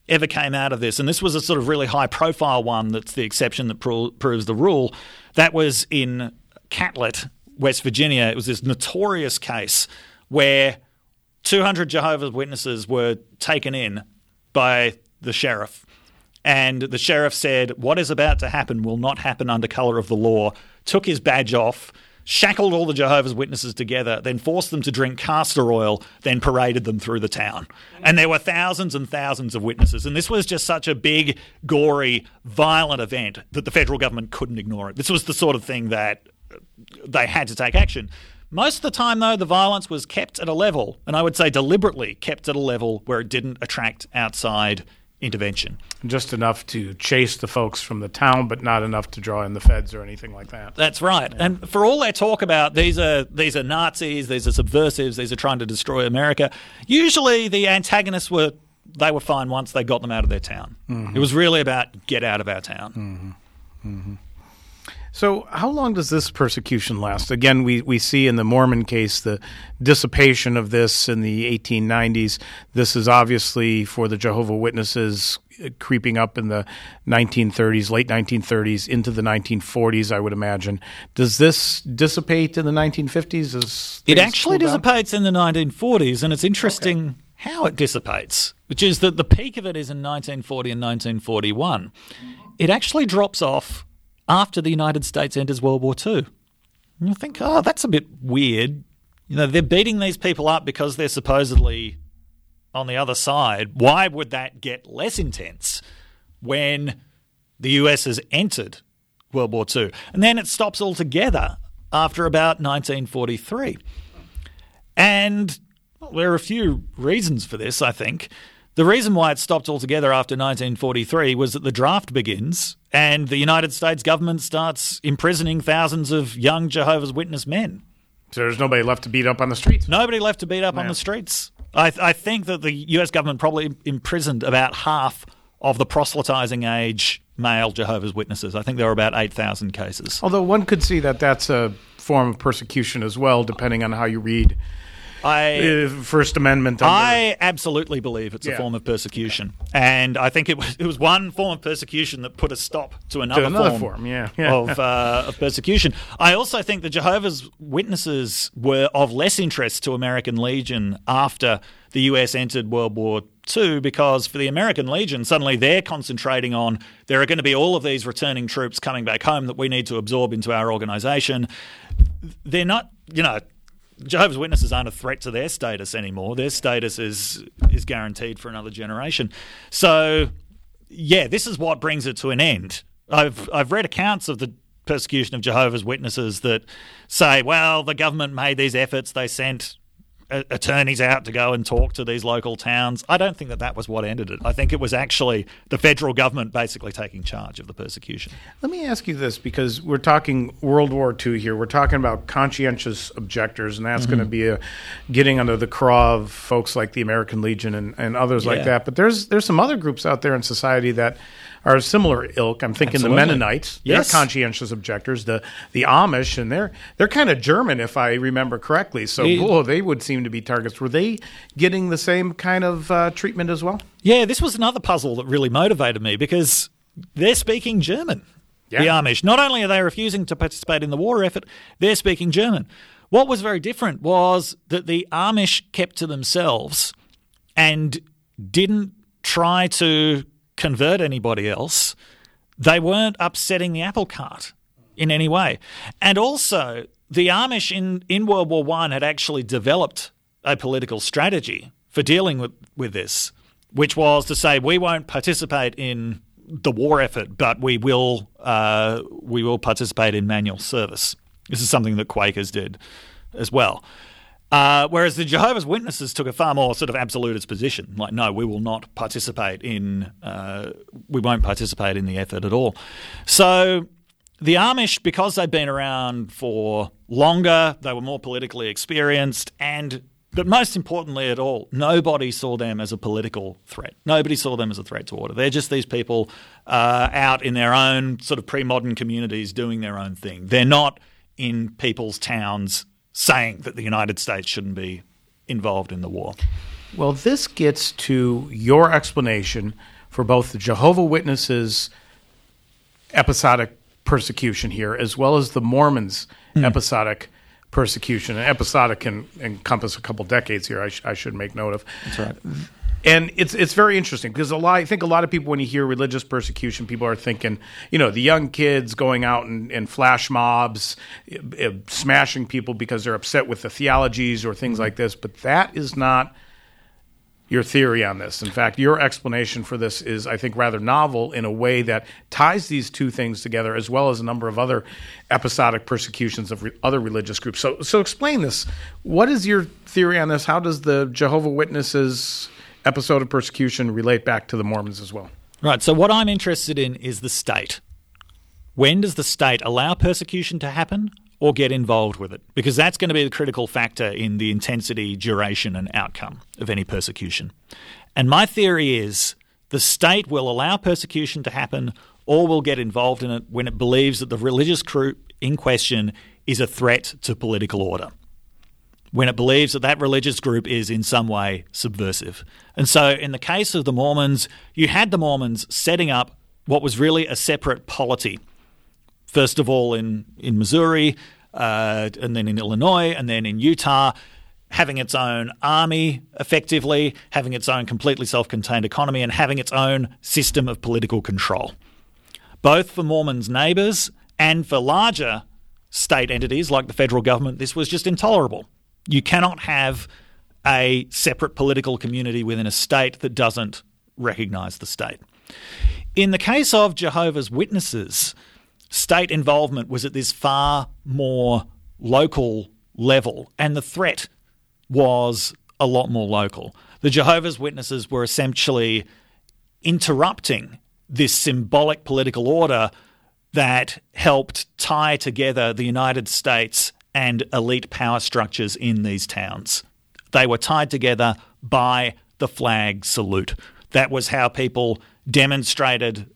ever came out of this, and this was a sort of really high-profile one that's the exception that proves the rule. That was in Catlett, West Virginia. It was this notorious case where 200 Jehovah's Witnesses were taken in by the sheriff, and the sheriff said, what is about to happen will not happen under colour of the law, took his badge off, shackled all the Jehovah's Witnesses together, then forced them to drink castor oil, then paraded them through the town. And there were thousands and thousands of witnesses. And this was just such a big, gory, violent event that the federal government couldn't ignore it. This was the sort of thing that they had to take action. Most of the time, though, the violence was kept at a level, and I would say deliberately kept at a level where it didn't attract outside intervention. Just enough to chase the folks from the town, but not enough to draw in the feds or anything like that. That's right. Yeah. And for all their talk about these are Nazis, these are subversives, these are trying to destroy America, usually the antagonists were fine once they got them out of their town. Mm-hmm. It was really about get out of our town. Mm-hmm. Mm-hmm. So how long does this persecution last? Again, we see in the Mormon case the dissipation of this in the 1890s. This is obviously for the Jehovah's Witnesses creeping up in the 1930s, late 1930s, into the 1940s, I would imagine. Does this dissipate in the 1950s? It actually dissipates in the 1940s, and it's interesting how it dissipates, which is that the peak of it is in 1940 and 1941. It actually drops off after the United States enters World War II. And you think, that's a bit weird. You know, they're beating these people up because they're supposedly on the other side. Why would that get less intense when the US has entered World War II? And then it stops altogether after about 1943. And there are a few reasons for this, I think. The reason why it stopped altogether after 1943 was that the draft begins and the United States government starts imprisoning thousands of young Jehovah's Witness men. So there's nobody left to beat up on the streets? Nobody left to beat up on the streets. I think that the US government probably imprisoned about half of the proselytizing age male Jehovah's Witnesses. I think there were about 8,000 cases. Although one could see that that's a form of persecution as well, depending on how you read First Amendment. I absolutely believe it's a form of persecution, and I think it was one form of persecution that put a stop to another form of persecution. I also think the Jehovah's Witnesses were of less interest to American Legion after the US entered World War II, because for the American Legion, suddenly they're concentrating on there are going to be all of these returning troops coming back home that we need to absorb into our organization. They're not, Jehovah's Witnesses aren't a threat to their status anymore. Their status is guaranteed for another generation. So, this is what brings it to an end. I've read accounts of the persecution of Jehovah's Witnesses that say, well, the government made these efforts. They sent attorneys out to go and talk to these local towns. I don't think that was what ended it. I think it was actually the federal government basically taking charge of the persecution. Let me ask you this, because we're talking World War II here. We're talking about conscientious objectors, and that's going to be getting under the craw of folks like the American Legion and others like that. But there's some other groups out there in society that are a similar ilk. I'm thinking the Mennonites. Yes. They're conscientious objectors. The Amish, and they're kind of German, if I remember correctly. So they would seem to be targets. Were they getting the same kind of treatment as well? Yeah, this was another puzzle that really motivated me, because they're speaking German, the Amish. Not only are they refusing to participate in the war effort, they're speaking German. What was very different was that the Amish kept to themselves and didn't try to convert anybody else. They weren't upsetting the apple cart in any way. And also, the Amish in World War I had actually developed a political strategy for dealing with this, which was to say, we won't participate in the war effort, but we will participate in manual service. This is something that Quakers did as well. Whereas the Jehovah's Witnesses took a far more sort of absolutist position, like, no, we will not participate we won't participate in the effort at all. So the Amish, because they'd been around for longer, they were more politically experienced, but most importantly at all, nobody saw them as a political threat. Nobody saw them as a threat to order. They're just these people out in their own sort of pre-modern communities doing their own thing. They're not in people's towns saying that the United States shouldn't be involved in the war. Well, this gets to your explanation for both the Jehovah's Witnesses episodic persecution here, as well as the Mormons episodic persecution. And episodic can encompass a couple decades here, I should make note of. That's right. And it's very interesting because I think a lot of people, when you hear religious persecution, people are thinking, the young kids going out and flash mobs, smashing people because they're upset with the theologies or things like this. But that is not your theory on this. In fact, your explanation for this is, I think, rather novel in a way that ties these two things together, as well as a number of other episodic persecutions of other religious groups. So explain this. What is your theory on this? How does the Jehovah's Witnesses episode of persecution relate back to the Mormons as well? Right. So what I'm interested in is the state. When does the state allow persecution to happen or get involved with it? Because that's going to be the critical factor in the intensity, duration, and outcome of any persecution. And my theory is the state will allow persecution to happen or will get involved in it when it believes that the religious group in question is a threat to political order, when it believes that that religious group is in some way subversive. And so in the case of the Mormons, you had the Mormons setting up what was really a separate polity. First of all in Missouri, and then in Illinois, and then in Utah, having its own army effectively, having its own completely self-contained economy, and having its own system of political control. Both for Mormons' neighbours and for larger state entities like the federal government, this was just intolerable. You cannot have a separate political community within a state that doesn't recognise the state. In the case of Jehovah's Witnesses, state involvement was at this far more local level, and the threat was a lot more local. The Jehovah's Witnesses were essentially interrupting this symbolic political order that helped tie together the United States and elite power structures in these towns. They were tied together by the flag salute. That was how people demonstrated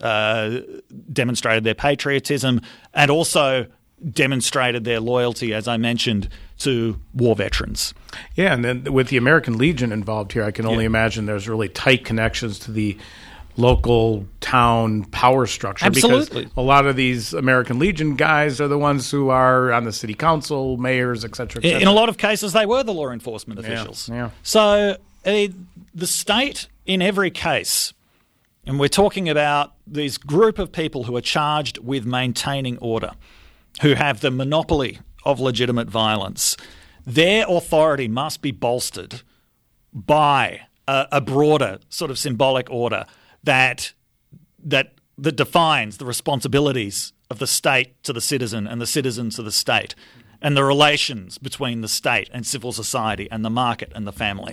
their patriotism and also demonstrated their loyalty, as I mentioned, to war veterans. Yeah, and then with the American Legion involved here, I can only imagine there's really tight connections to the local town power structure. Absolutely. Because a lot of these American Legion guys are the ones who are on the city council, mayors, et cetera, et cetera. In a lot of cases, they were the law enforcement officials. Yeah. So the state, in every case, and we're talking about this group of people who are charged with maintaining order, who have the monopoly of legitimate violence, their authority must be bolstered by a broader sort of symbolic order that defines the responsibilities of the state to the citizen and the citizen to the state, and the relations between the state and civil society and the market and the family.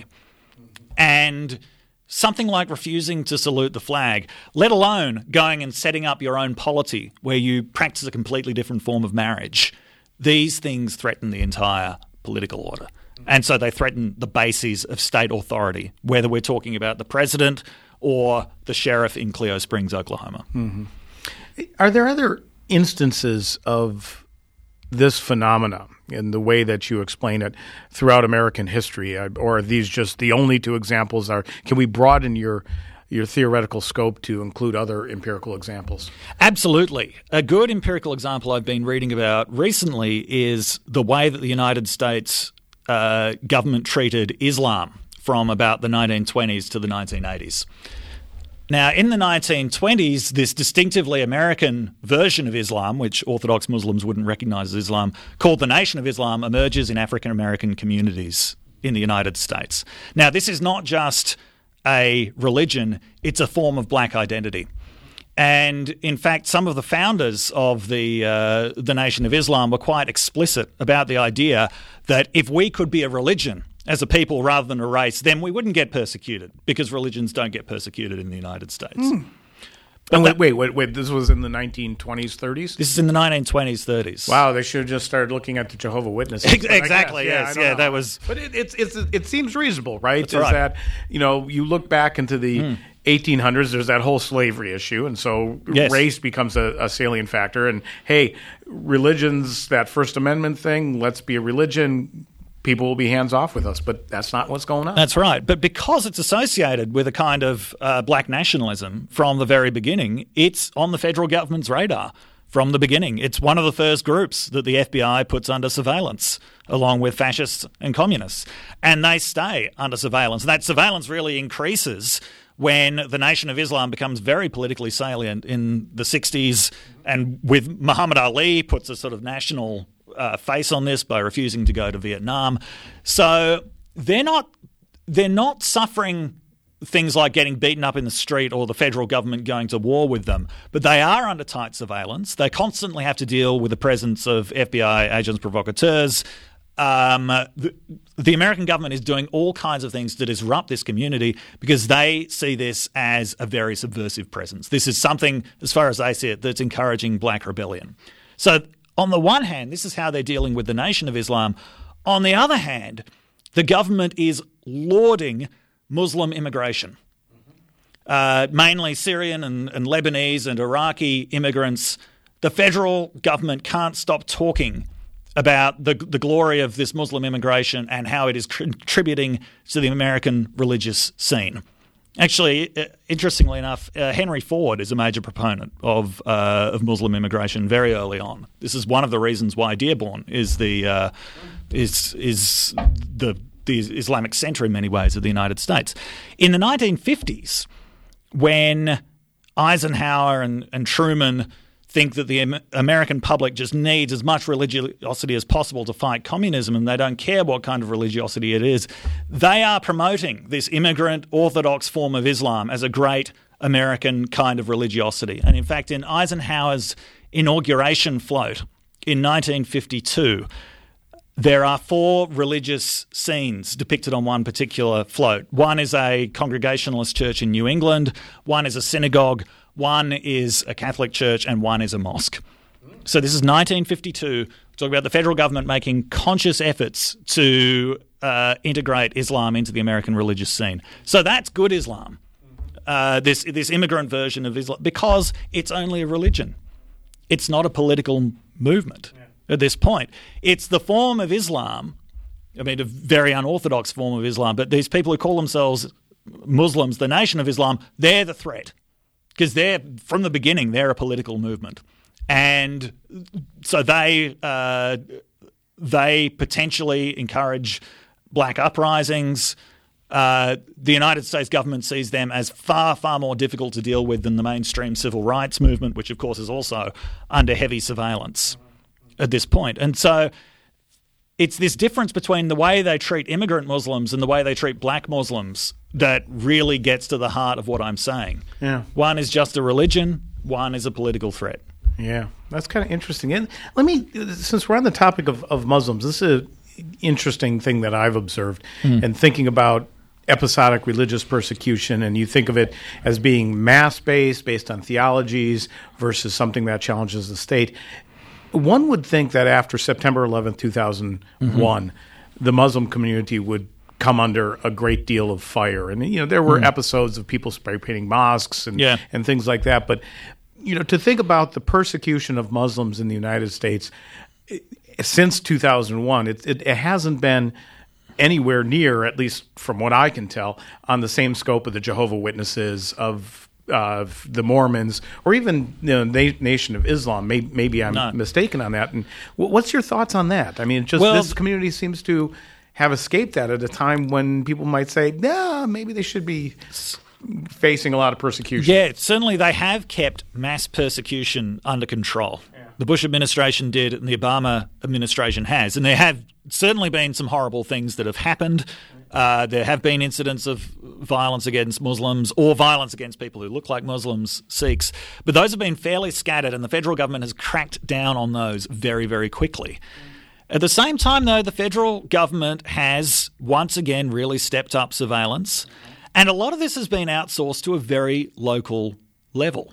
And something like refusing to salute the flag, let alone going and setting up your own polity where you practice a completely different form of marriage, these things threaten the entire political order. And so they threaten the bases of state authority, whether we're talking about the president or the sheriff in Clio Springs, Oklahoma. Mm-hmm. Are there other instances of this phenomena in the way that you explain it throughout American history, or are these just the only two examples? Can we broaden your theoretical scope to include other empirical examples? Absolutely. A good empirical example I've been reading about recently is the way that the United States government treated Islam from about the 1920s to the 1980s. Now, in the 1920s, this distinctively American version of Islam, which Orthodox Muslims wouldn't recognize as Islam, called the Nation of Islam, emerges in African-American communities in the United States. Now, this is not just a religion, it's a form of black identity. And in fact, some of the founders of the Nation of Islam were quite explicit about the idea that if we could be a religion as a people rather than a race, then we wouldn't get persecuted, because religions don't get persecuted in the United States. But wait, this was in the 1920s, 30s? This is in the 1920s, 30s. Wow, they should have just started looking at the Jehovah's Witnesses. Exactly, yes. Yeah, that was... But it seems reasonable, right? That's right. That, you look back into the 1800s, there's that whole slavery issue, and so race becomes a salient factor. And, hey, religions, that First Amendment thing, let's be a religion, people will be hands off with us, but that's not what's going on. That's right. But because it's associated with a kind of black nationalism from the very beginning, it's on the federal government's radar from the beginning. It's one of the first groups that the FBI puts under surveillance, along with fascists and communists. And they stay under surveillance. And that surveillance really increases when the Nation of Islam becomes very politically salient in the 60s, and with Muhammad Ali puts a sort of national face on this by refusing to go to Vietnam. So they're not suffering things like getting beaten up in the street or the federal government going to war with them, but they are under tight surveillance. They constantly have to deal with the presence of FBI agents provocateurs. The American government is doing all kinds of things to disrupt this community because they see this as a very subversive presence. This is something, as far as they see it, that's encouraging black rebellion. So on the one hand, this is how they're dealing with the Nation of Islam. On the other hand, the government is lauding Muslim immigration, mainly Syrian and Lebanese and Iraqi immigrants. The federal government can't stop talking about the glory of this Muslim immigration and how it is contributing to the American religious scene. Actually, interestingly enough, Henry Ford is a major proponent of Muslim immigration very early on. This is one of the reasons why Dearborn is the Islamic centre in many ways of the United States. In the 1950s, when Eisenhower and Truman think that the American public just needs as much religiosity as possible to fight communism, and they don't care what kind of religiosity it is, they are promoting this immigrant orthodox form of Islam as a great American kind of religiosity. And in fact, in Eisenhower's inauguration float in 1952, there are 4 religious scenes depicted on one particular float. One is a Congregationalist church in New England, one is a synagogue, one is a Catholic church, and one is a mosque. So this is 1952. Talking about the federal government making conscious efforts to integrate Islam into the American religious scene. So that's good Islam, this immigrant version of Islam, because it's only a religion. It's not a political movement at this point. It's the form of Islam, I mean, a very unorthodox form of Islam, but these people who call themselves Muslims, the Nation of Islam, they're the threat. Because from the beginning, they're a political movement. And so they potentially encourage black uprisings. The United States government sees them as far, far more difficult to deal with than the mainstream civil rights movement, which, of course, is also under heavy surveillance at this point. And so it's this difference between the way they treat immigrant Muslims and the way they treat black Muslims that really gets to the heart of what I'm saying. Yeah. One is just a religion, one is a political threat. Yeah, that's kind of interesting. And let me, since we're on the topic of Muslims, this is an interesting thing that I've observed and thinking about episodic religious persecution, and you think of it as being mass-based, based on theologies, versus something that challenges the state. One would think that after September 11th, 2001, the Muslim community would come under a great deal of fire. And, there were episodes of people spray painting mosques and things like that. But, to think about the persecution of Muslims in the United States since 2001, it hasn't been anywhere near, at least from what I can tell, on the same scope of the Jehovah's Witnesses, of the Mormons, or even the Nation of Islam. Maybe I'm mistaken on that. And what's your thoughts on that? I mean, this community seems to have escaped that at a time when people might say, maybe they should be facing a lot of persecution. Yeah, certainly they have kept mass persecution under control. Yeah. The Bush administration did, and the Obama administration has. And there have certainly been some horrible things that have happened. There have been incidents of violence against Muslims or violence against people who look like Muslims, Sikhs. But those have been fairly scattered, and the federal government has cracked down on those very, very quickly. At the same time, though, the federal government has once again really stepped up surveillance, and a lot of this has been outsourced to a very local level.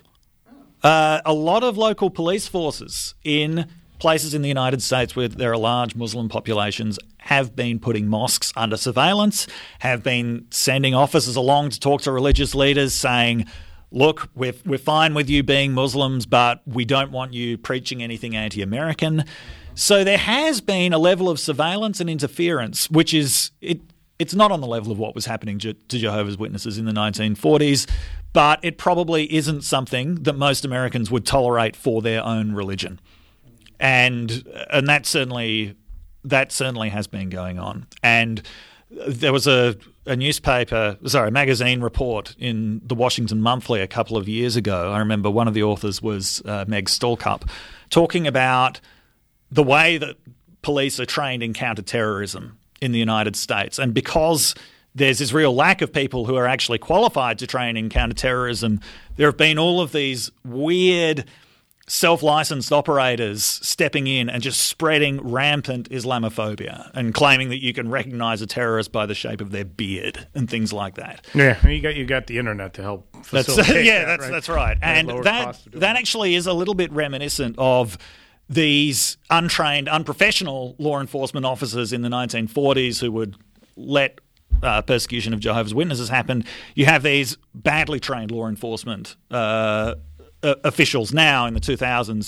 A lot of local police forces in places in the United States where there are large Muslim populations have been putting mosques under surveillance, have been sending officers along to talk to religious leaders saying, look, we're fine with you being Muslims, but we don't want you preaching anything anti-American. So there has been a level of surveillance and interference, which is it's not on the level of what was happening to Jehovah's Witnesses in the 1940s, but it probably isn't something that most Americans would tolerate for their own religion. And that certainly has been going on. And there was a magazine report in the Washington Monthly a couple of years ago. I remember one of the authors was Meg Stallcup, talking about the way that police are trained in counterterrorism in the United States. And because there's this real lack of people who are actually qualified to train in counterterrorism, there have been all of these weird self-licensed operators stepping in and just spreading rampant Islamophobia and claiming that you can recognize a terrorist by the shape of their beard and things like that. Yeah, you got the internet to help facilitate that's right. And that actually is a little bit reminiscent of these untrained, unprofessional law enforcement officers in the 1940s who would let persecution of Jehovah's Witnesses happen. You have these badly trained law enforcement officials now in the 2000s,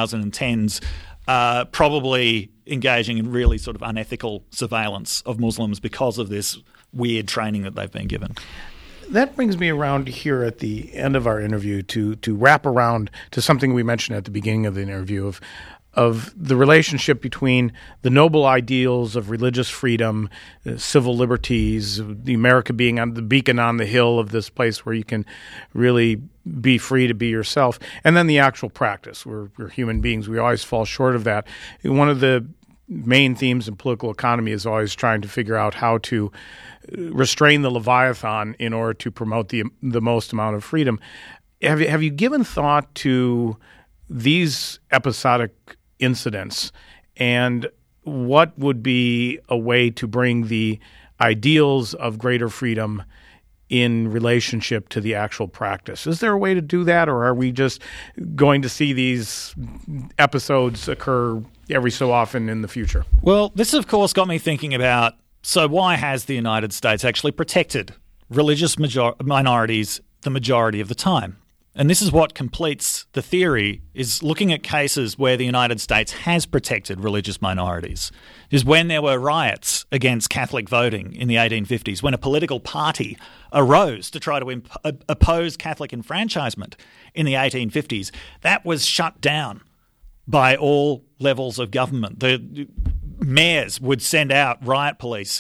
2010s, probably engaging in really sort of unethical surveillance of Muslims because of this weird training that they've been given. That brings me around here at the end of our interview to wrap around to something we mentioned at the beginning of the interview of the relationship between the noble ideals of religious freedom, civil liberties, the America being on the beacon on the hill of this place where you can really be free to be yourself, and then the actual practice. We're human beings. We always fall short of that. One of the main themes in political economy is always trying to figure out how to restrain the Leviathan in order to promote the most amount of freedom. Have you given thought to these episodic incidents and what would be a way to bring the ideals of greater freedom in relationship to the actual practice? Is there a way to do that, or are we just going to see these episodes occur every so often in the future? Well, this, of course, got me thinking about, so why has the United States actually protected religious minorities the majority of the time? And this is what completes the theory, is looking at cases where the United States has protected religious minorities. Is when there were riots against Catholic voting in the 1850s, when a political party arose to try to oppose Catholic enfranchisement in the 1850s, that was shut down by all levels of government. The mayors would send out riot police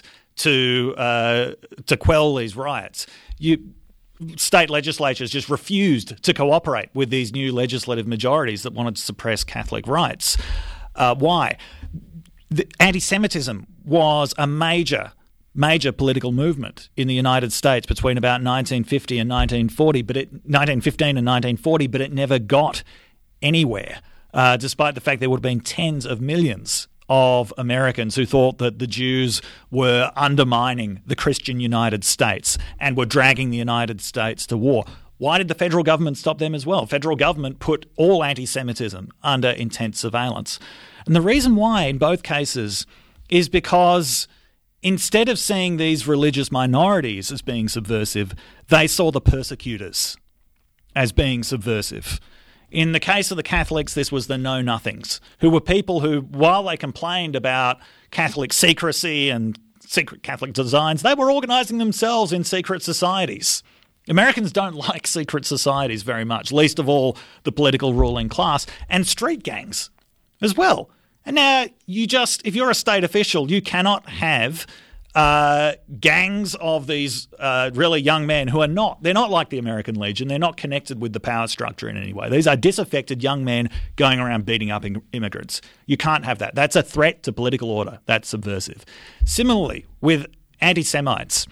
to quell these riots. State legislatures just refused to cooperate with these new legislative majorities that wanted to suppress Catholic rights. Why? Anti-Semitism was a major political movement in the United States between about 1950 and 1940, 1915 and 1940, but it never got anywhere, despite the fact there would have been tens of millions of Americans who thought that the Jews were undermining the Christian United States and were dragging the United States to war. Why did the federal government stop them as well? Federal government put all anti-Semitism under intense surveillance. And the reason why in both cases is because instead of seeing these religious minorities as being subversive, they saw the persecutors as being subversive. In the case of the Catholics, this was the know-nothings, who were people who, while they complained about Catholic secrecy and secret Catholic designs, they were organising themselves in secret societies. Americans don't like secret societies very much, least of all the political ruling class, and street gangs as well. And now, if you're a state official, you cannot have gangs of these really young men who they're not like the American Legion. They're not connected with the power structure in any way. These are disaffected young men going around beating up immigrants. You can't have that. That's a threat to political order. That's subversive. Similarly, with anti-Semites,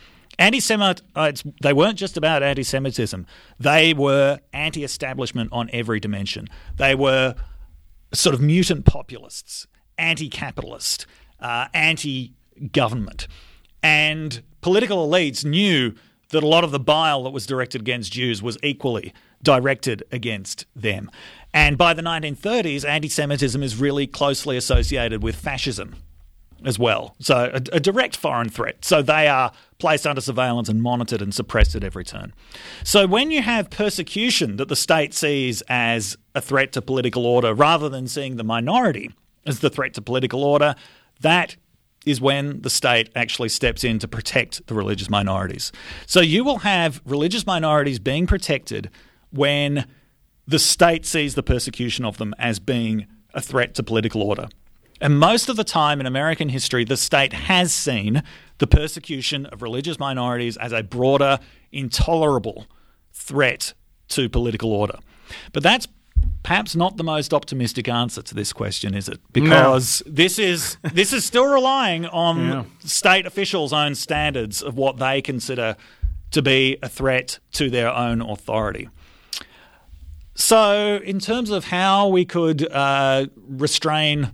they weren't just about anti-Semitism. They were anti-establishment on every dimension. They were sort of mutant populists, anti-capitalist, anti-government. And political elites knew that a lot of the bile that was directed against Jews was equally directed against them. And by the 1930s, anti-Semitism is really closely associated with fascism as well. So a direct foreign threat. So they are placed under surveillance and monitored and suppressed at every turn. So when you have persecution that the state sees as a threat to political order rather than seeing the minority as the threat to political order, that is when the state actually steps in to protect the religious minorities. So you will have religious minorities being protected when the state sees the persecution of them as being a threat to political order. And most of the time in American history, the state has seen the persecution of religious minorities as a broader, intolerable threat to political order. But that's perhaps not the most optimistic answer to this question, is it? Because this is still relying on state officials' own standards of what they consider to be a threat to their own authority. So in terms of how we could restrain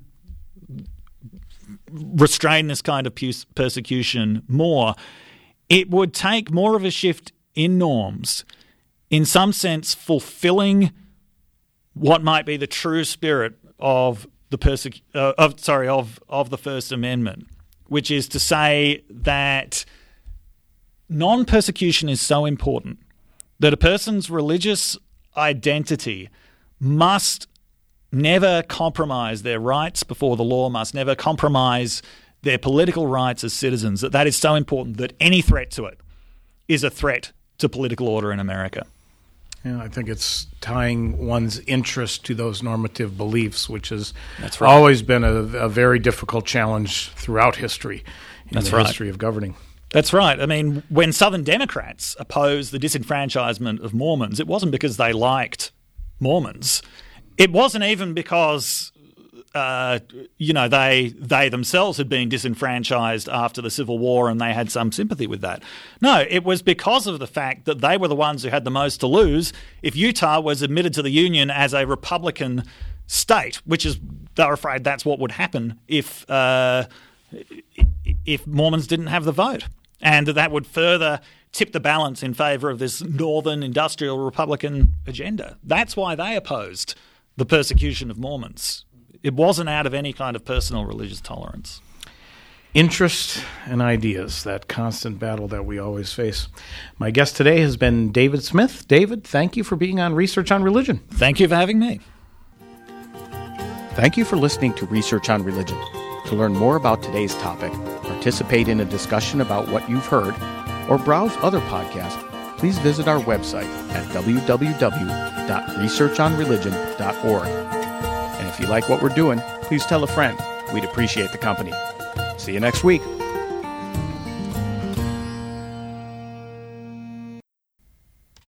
this kind of persecution more, it would take more of a shift in norms, in some sense fulfilling what might be the true spirit of the of the First Amendment, which is to say that non-persecution is so important that a person's religious identity must never compromise their rights before the law, must never compromise their political rights as citizens, that is so important that any threat to it is a threat to political order in America. Yeah, I think it's tying one's interest to those normative beliefs, which has That's right. always been a very difficult challenge throughout history in That's the right. history of governing. That's right. I mean, when Southern Democrats opposed the disenfranchisement of Mormons, it wasn't because they liked Mormons. It wasn't even because they themselves had been disenfranchised after the Civil War and they had some sympathy with that. No, it was because of the fact that they were the ones who had the most to lose if Utah was admitted to the Union as a Republican state, which is, they were afraid that's what would happen if Mormons didn't have the vote. And that would further tip the balance in favour of this northern industrial Republican agenda. That's why they opposed the persecution of Mormons. It wasn't out of any kind of personal religious tolerance. Interest and ideas, that constant battle that we always face. My guest today has been David Smith. David, thank you for being on Research on Religion. Thank you for having me. Thank you for listening to Research on Religion. To learn more about today's topic, participate in a discussion about what you've heard, or browse other podcasts, please visit our website at www.researchonreligion.org. And if you like what we're doing, please tell a friend. We'd appreciate the company. See you next week.